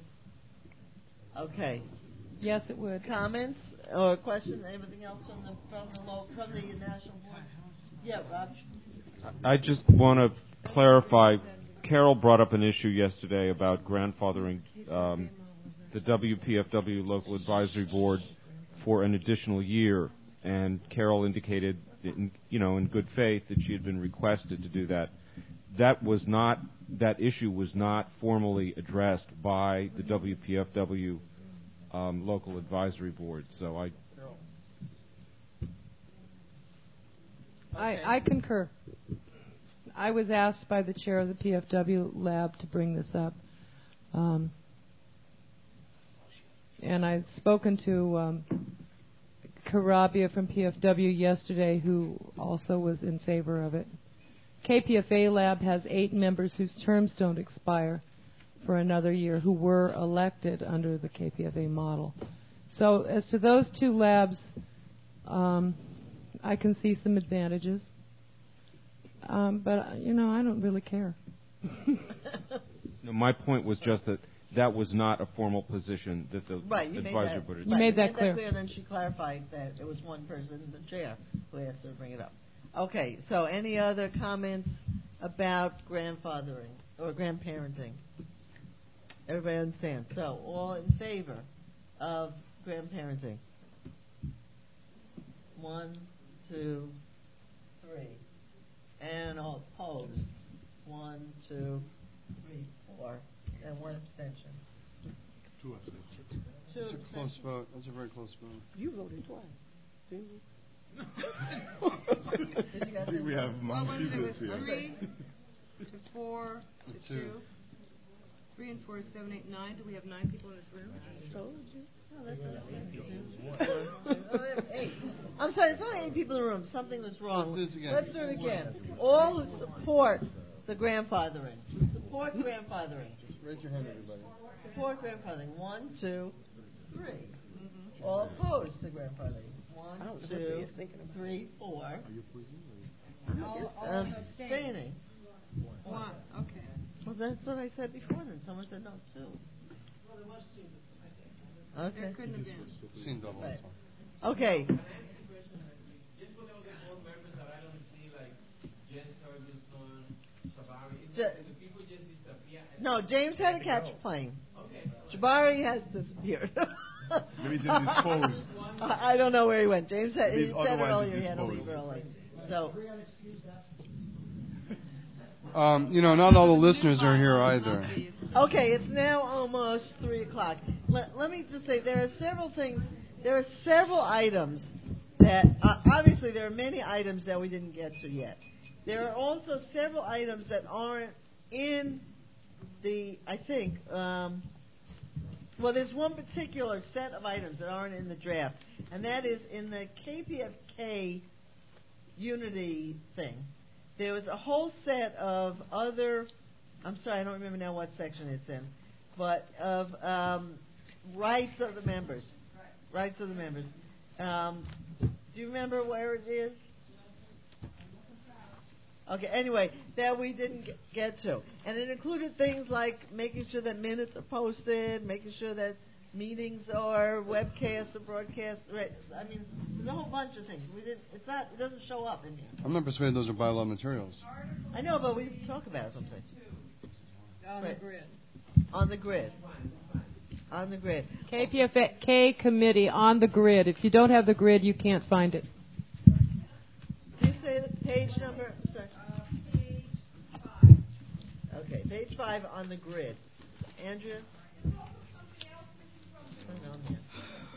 yet. Okay. Yes, it would. Comments or questions? Anything else from the from the local, from the national board? Yeah, Rob. I just want to clarify. Carol brought up an issue yesterday about grandfathering um, the W P F W Local Advisory Board for an additional year, and Carol indicated, in, you know, in good faith, that she had been requested to do that. That was not that issue was not formally addressed by the W P F W um, Local Advisory Board. So I. I, I concur. I was asked by the chair of the P F W lab to bring this up. Um, and I'd spoken to um, Karabia from P F W yesterday, who also was in favor of it. K P F A lab has eight members whose terms don't expire for another year, who were elected under the K P F A model. So as to those two labs, um, I can see some advantages. Um, but, uh, you know, I don't really care. No, my point was just that that was not a formal position that the Right, you made advisory that, board had right, made that you clear. And then she clarified that it was one person in the chair who asked her to bring it up. Okay, so any other comments about grandfathering or grandparenting? Everybody understands. So, all in favor of grandparenting? One, two, three. And all opposed? One, two, three, four. And one abstention. Two abstentions. Two That's a close abstentions. vote. That's a very close vote. You voted twice, didn't you? Did you guys I think we have Well, Mount wasn't it Jesus was here. three to four to To two? two. Three and four is seven, eight, nine. Do we have nine people in this room? Told you. No, that's not it. Eight. I'm sorry, it's only eight people in the room. Something was wrong. Let's do this again. Let's do it again. All who support the grandfathering. Support grandfathering. Just raise your hand, everybody. Support grandfathering. One, two, three. All opposed to grandfathering. One, I don't know what two, you're thinking about. three, four. Are you opposing? All, all Um, abstain. abstaining. One. Okay. Well, that's what I said before. Then someone said no, two. Okay. There couldn't have been. Seen double. Right. That's fine. Okay. J- no, James had a catch plane. Jabari has disappeared. Maybe he's indisposed. I I don't know where he went. James had, he He's said otherwise earlier he had to indisposed. leave early. So, Um, you know, not all the listeners are here either. okay, it's now almost three o'clock. Let, let me just say there are several things. There are several items that uh, obviously there are many items that we didn't get to yet. There are also several items that aren't in the. I think. Um, well, there's one particular set of items that aren't in the draft, and that is in the K P F K unity thing. There was a whole set of other, I'm sorry, I don't remember now what section it's in, but of um, rights of the members. Rights of the members. Um, do you remember where it is? Okay, anyway, that we didn't get, get to. And it included things like making sure that minutes are posted, making sure that meetings are webcast or broadcast. Right. I mean, there's a whole bunch of things. We didn't. It's not. It doesn't show up in here. I'm not persuaded those are bylaw materials. I know, but we didn't talk about it. Something. On Right. the grid. On the grid. On the grid. K P F K committee on the grid. If you don't have the grid, you can't find it. Can you say the page number? I'm sorry. page five. Okay, page five on the grid. Andrea? Hang on here.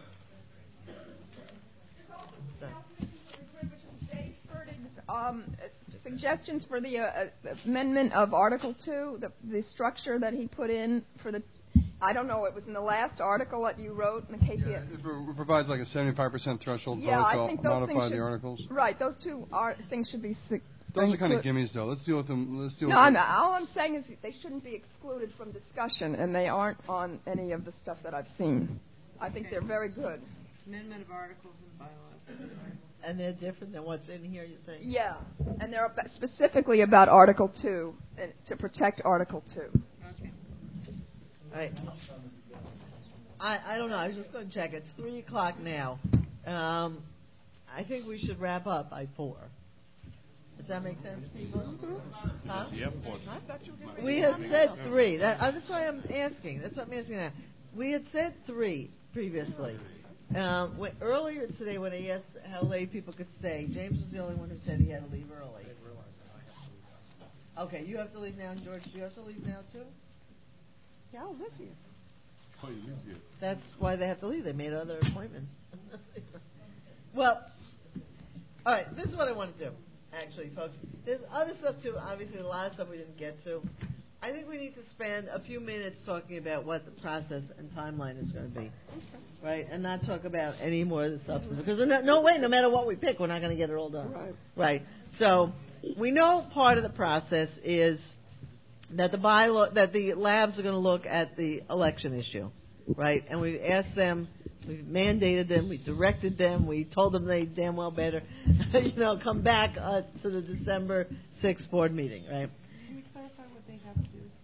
Um, uh, suggestions for the uh, uh, amendment of Article two, the, the structure that he put in for the, I don't know, it was in the last article that you wrote in the K P F. Yeah, it pro- provides like a seventy-five percent threshold Yeah, vote I to think those modify things the should- articles. Right, those two are, things should be. Sig- Those are kind of inclu- gimmies, though. Let's deal with them. Let's deal No, with I'm, them. all I'm saying is they shouldn't be excluded from discussion, and they aren't on any of the stuff that I've seen. I think they're very good. Amendment of articles and bylaws. And they're different than what's in here, you're saying? Yeah, and they're ab- specifically about Article two, uh, to protect Article two. Okay. All right. I, I don't know. I was just going to check. It's three o'clock now. Um, I think we should wrap up by four. Does that make sense, people? Huh? The airport. We had said three. That, uh, that's why I'm asking. That's what I'm asking now. We had said three previously. Um, when, earlier today, when I asked how late people could stay, James was the only one who said he had to leave early. Okay, you have to leave now, and George, do you have to leave now too? Yeah, I'll live here. Oh, he lives here. That's why they have to leave. They made other appointments. Well, all right, this is what I want to do, actually, folks. There's other stuff, too. Obviously, a lot of stuff we didn't get to. I think we need to spend a few minutes talking about what the process and timeline is going to be, right? And not talk about any more of the substance. Because no, no way, no matter what we pick, we're not going to get it all done. Right. Right. So we know part of the process is that the bylaw, that the labs are going to look at the election issue, right? And we've asked them, we've mandated them, we directed them, we told them they damn well better, you know, come back uh, to the December sixth board meeting, right? Can you clarify what they have to do?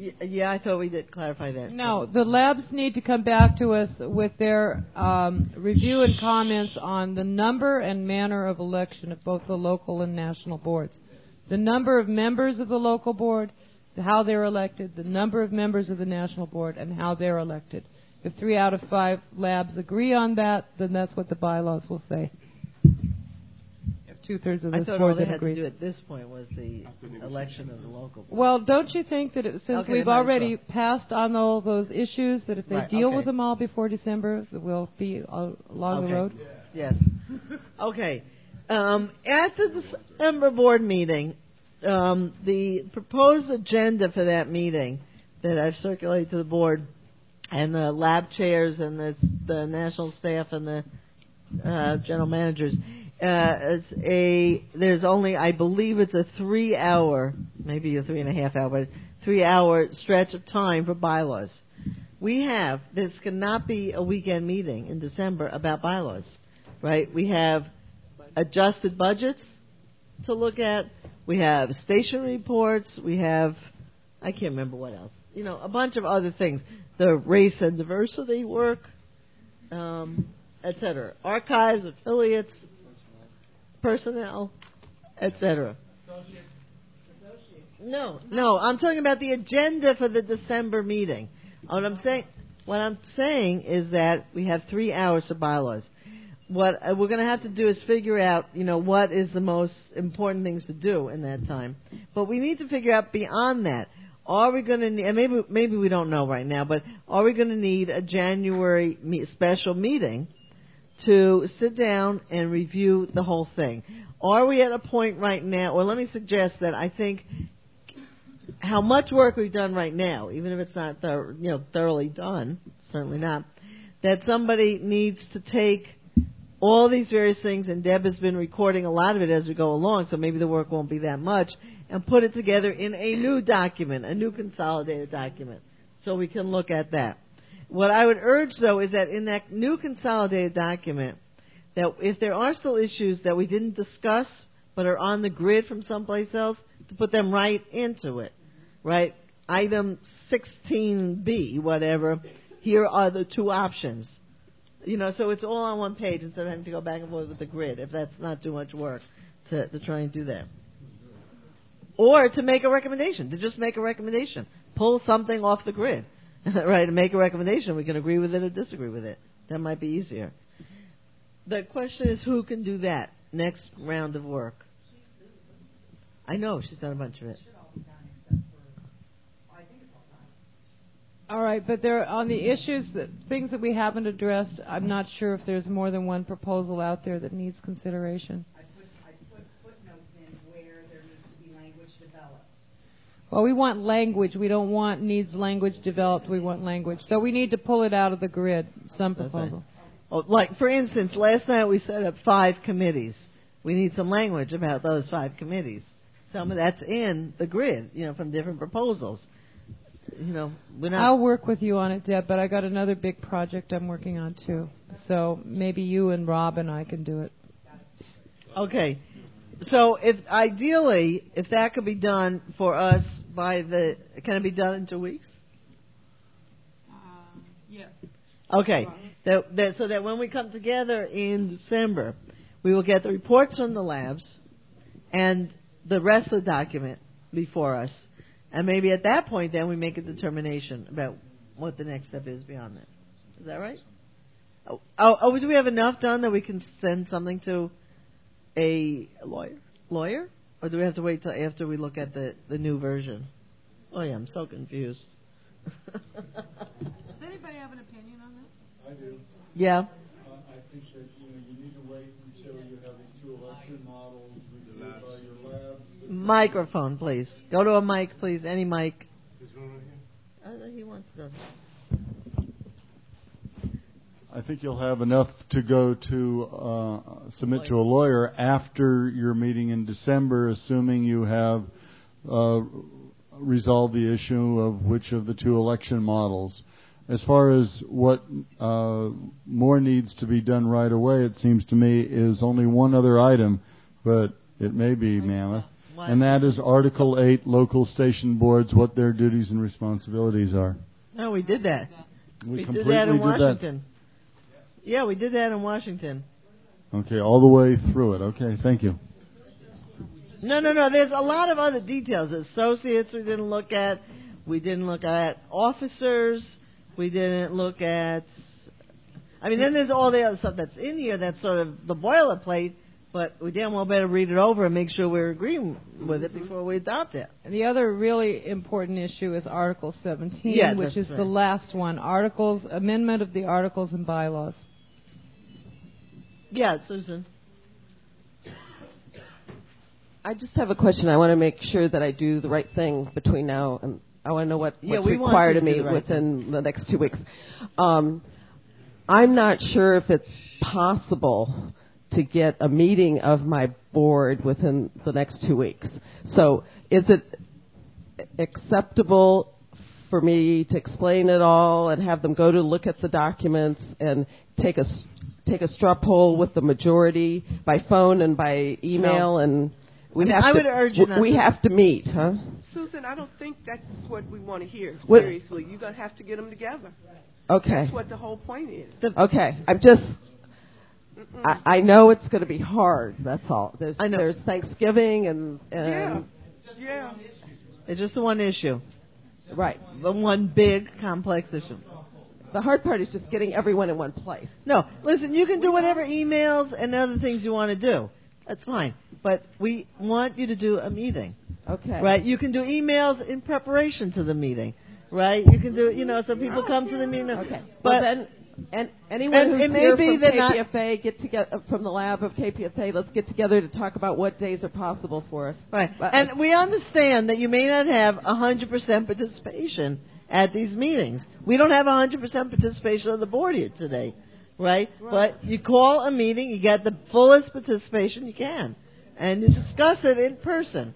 Y- Yeah, I thought we did clarify that. No, the labs need to come back to us with their um, review and comments on the number and manner of election of both the local and national boards. The number of members of the local board, how they're elected, the number of members of the national board, and how they're elected. If three out of five labs agree on that, then that's what the bylaws will say. If two-thirds of I this thought board all they that had to agrees. do at this point was the election of the local board. Well, don't you think that it, since Okay, we've might as already well. passed on all those issues, that if they Right, deal okay. with them all before December, that we'll be uh, along Okay. the road? Yes. Okay. Um, at the December board meeting, um, the proposed agenda for that meeting that I've circulated to the board, and the lab chairs and the, the national staff and the uh, general managers, uh, it's a there's only I believe it's a three hour, maybe a three and a half hour, but three hour stretch of time for bylaws. We have this cannot be a weekend meeting in December about bylaws, right? We have adjusted budgets to look at. We have station reports. We have I can't remember what else. You know, a bunch of other things. The race and diversity work, um, et cetera. Archives, affiliates, personnel, et cetera. No, no, I'm talking about the agenda for the December meeting. What I'm saying, what I'm saying is that we have three hours of bylaws. What uh, we're going to have to do is figure out, you know, what is the most important things to do in that time. But we need to figure out beyond that. Are we going to need, and maybe maybe we don't know right now, but are we going to need a January me, special meeting to sit down and review the whole thing? Are we at a point right now, or let me suggest that I think how much work we've done right now, even if it's not thor- you know thoroughly done, certainly not, that somebody needs to take all these various things, and Deb has been recording a lot of it as we go along, so maybe the work won't be that much, and put it together in a new document, a new consolidated document, so we can look at that. What I would urge, though, is that in that new consolidated document, that if there are still issues that we didn't discuss but are on the grid from someplace else, to put them right into it, right? Item sixteen B, whatever, here are the two options. You know, so it's all on one page instead of having to go back and forth with the grid, if that's not too much work to, to try and do that. Or to make a recommendation, to just make a recommendation. Pull something off the grid, right, and make a recommendation. We can agree with it or disagree with it. That might be easier. The question is who can do that next round of work. I know, she's done a bunch of it. All right, but there on the issues, that, things that we haven't addressed, I'm not sure if there's more than one proposal out there that needs consideration. I put, I put footnotes in where there needs to be language developed. Well, we want language. We don't want needs language developed. We want language. So we need to pull it out of the grid, some proposal. Oh, like, for instance, last night we set up five committees. We need some language about those five committees. Some of that's in the grid, you know, from different proposals. You know, we're not. I'll work with you on it, Deb, but I got another big project I'm working on too. So maybe you and Rob and I can do it. Okay. So if ideally, if that could be done for us by the, can it be done in two weeks? Um, yes. Okay. That, that, so that when we come together in December, we will get the reports from the labs and the rest of the document before us. And maybe at that point, then, we make a determination about what the next step is beyond that. Is that right? Oh, oh, oh do we have enough done that we can send something to a lawyer? Lawyer? Or do we have to wait till after we look at the, the new version? Oh, yeah, I'm so confused. Does anybody have an opinion on that? I do. Yeah. Uh, I think that you know you need to wait until you have these two election models reviewed by your labs. Microphone, please. Go to a mic, please. Any mic. Uh, he wants to. I think you'll have enough to go to uh, submit to a lawyer after your meeting in December, assuming you have uh, resolved the issue of which of the two election models. As far as what uh, more needs to be done right away, it seems to me is only one other item, but it may be Mammoth. and that is Article eight, local station boards, what their duties and responsibilities are. No, we did that. We, We did completely that in did Washington. Yeah, we did that in Washington. that. Okay, all the way through it. Okay, thank you. No, no, no. There's a lot of other details. Associates we didn't look at. We didn't look at officers. We didn't look at... I mean, then there's all the other stuff that's in here that's sort of the boilerplate, but we damn well better read it over and make sure we're agreeing with it before we adopt it. And the other really important issue is Article seventeen, Yeah, which that's is right. the last one, Articles Amendment of the Articles and Bylaws. Yeah, Susan. I just have a question. I want to make sure that I do the right thing between now and I want to know what, Yeah, what's we want required you of to me do the right within the next two weeks. Um, I'm not sure if it's possible to get a meeting of my board within the next two weeks. So is it acceptable for me to explain it all and have them go to look at the documents and take a, take a straw poll with the majority by phone and by email? No. And we I mean, have I to, would urge you not we to- have to meet, huh? Susan, I don't think that's what we want to hear. What- Seriously, you're going to have to get them together. Okay. That's what the whole point is. Okay, I'm just. I, I know it's going to be hard. That's all. There's, there's Thanksgiving and, and Yeah. It's just the one issue. Right. The one big, complex issue. The hard part is just getting everyone in one place. No, listen, you can do whatever emails and other things you want to do. That's fine. But we want you to do a meeting. Okay. Right? You can do emails in preparation to the meeting. Right? You can do, you know, so people come to the meeting. Okay. But Well, then, and anyone and who's it may here be from that K not- P F A, get together from the lab of K P F A. Let's get together to talk about what days are possible for us. Right. But- And we understand that you may not have one hundred percent participation at these meetings. We don't have one hundred percent participation on the board here today. Right? But you call a meeting, you get the fullest participation you can. And you discuss it in person.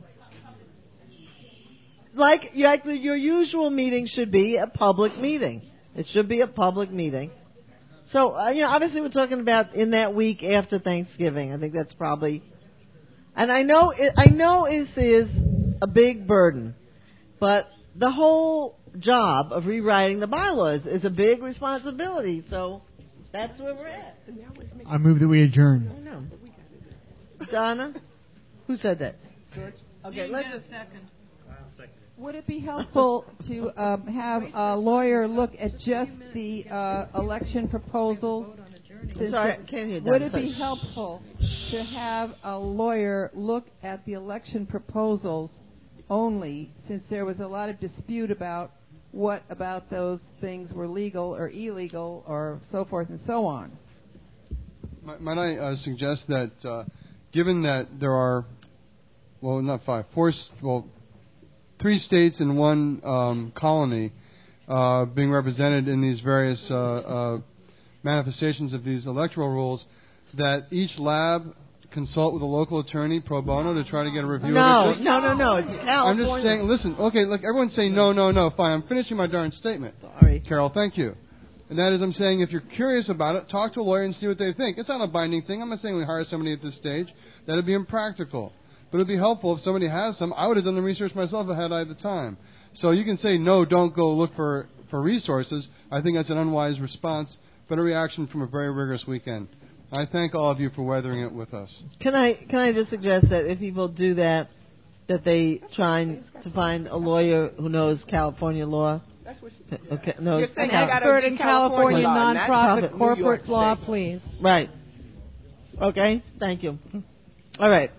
Like, like your usual meeting should be a public meeting. It should be a public meeting. So, uh, you know, obviously we're talking about in that week after Thanksgiving. I think that's probably... And I know it, I know this is a big burden, but the whole job of rewriting the bylaws is a big responsibility. So that's where we're at. I move that we adjourn. I know. Donna? Who said that? George? Okay, let's just... Would it be helpful to um, have a lawyer look at just the uh, election proposals? Since Sorry, it- I can't hear that. Would it Sorry. be helpful to have a lawyer look at the election proposals only, since there was a lot of dispute about what about those things were legal or illegal or so forth and so on? Might, might I uh, suggest that, uh, given that there are, well, not five, four, s- well, three states and one um, colony uh, being represented in these various uh, uh, manifestations of these electoral rules, that each lab consult with a local attorney pro bono to try to get a review No, of it. Just- no, no, no. It's I'm just California. saying, listen, okay, look, everyone's saying no, no, no. Fine, I'm finishing my darn statement. Sorry. Carol, thank you. And that is, I'm saying, if you're curious about it, talk to a lawyer and see what they think. It's not a binding thing. I'm not saying we hire somebody at this stage. That would be impractical. But it would be helpful if somebody has some. I would have done the research myself had I had the time. So you can say, no, don't go look for, for resources. I think that's an unwise response, but a reaction from a very rigorous weekend. I thank all of you for weathering it with us. Can I can I just suggest that if people do that, that they try and to find a lawyer who knows California law? That's what Okay, no, You're saying Cal- you gotta Expert be in California California law, not nonprofit New corporate York law, State. please. Right. Okay. Thank you. All right.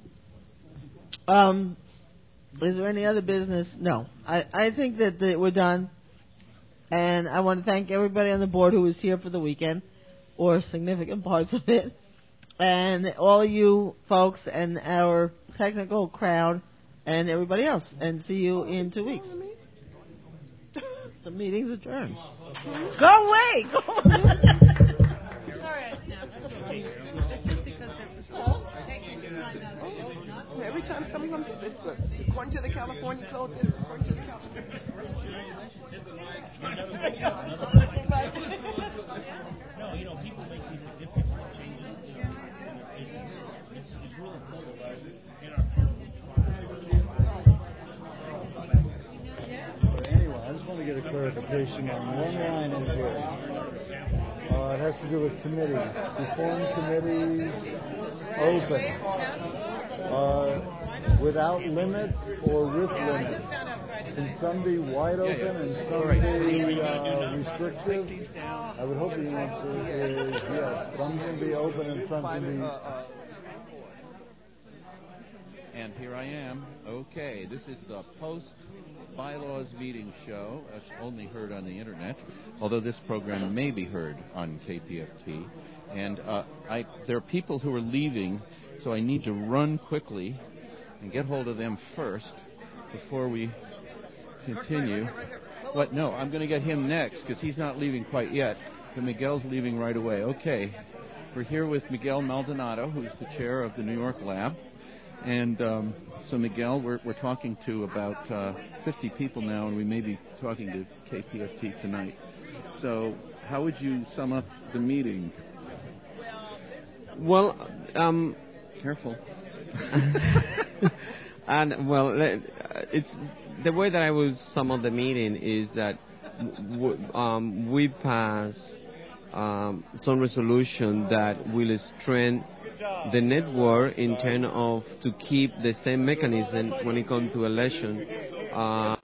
Um, is there any other business? No. I, I think that the, we're done. And I want to thank everybody on the board who was here for the weekend, or significant parts of it, and all of you folks and our technical crowd and everybody else. And see you in two weeks. The meeting's adjourned. Go away. Go away. Every time someone comes to this, look, according to the California code, this according to the California No, you know, people make these significant changes. It's, it's really important in our clarification on one line in here. Uh, it has to do with committees. Reform committees open. Uh, without limits or with limits? Can some be wide open yeah, yeah. and some Right. be uh, restrictive? I would hope the answer is yes. Some can be open and some can be... And here I am. Okay, this is the post-bylaws meeting show. It's only heard on the internet, although this program may be heard on K P F T. And uh, I, there are people who are leaving, so I need to run quickly and get hold of them first before we continue. What? No, I'm going to get him next because he's not leaving quite yet, but Miguel's leaving right away. Okay, we're here with Miguel Maldonado, who's the chair of the New York Lab. And um, so, Miguel, we're, we're talking to about uh, fifty people now, and we may be talking to K P F T tonight. So how would you sum up the meeting? Well, um... Careful. and, well, it's the way that I would sum up the meeting is that w- um, we pass um, some resolution that will strengthen the network in terms of to keep the same mechanism when it comes to election. Uh,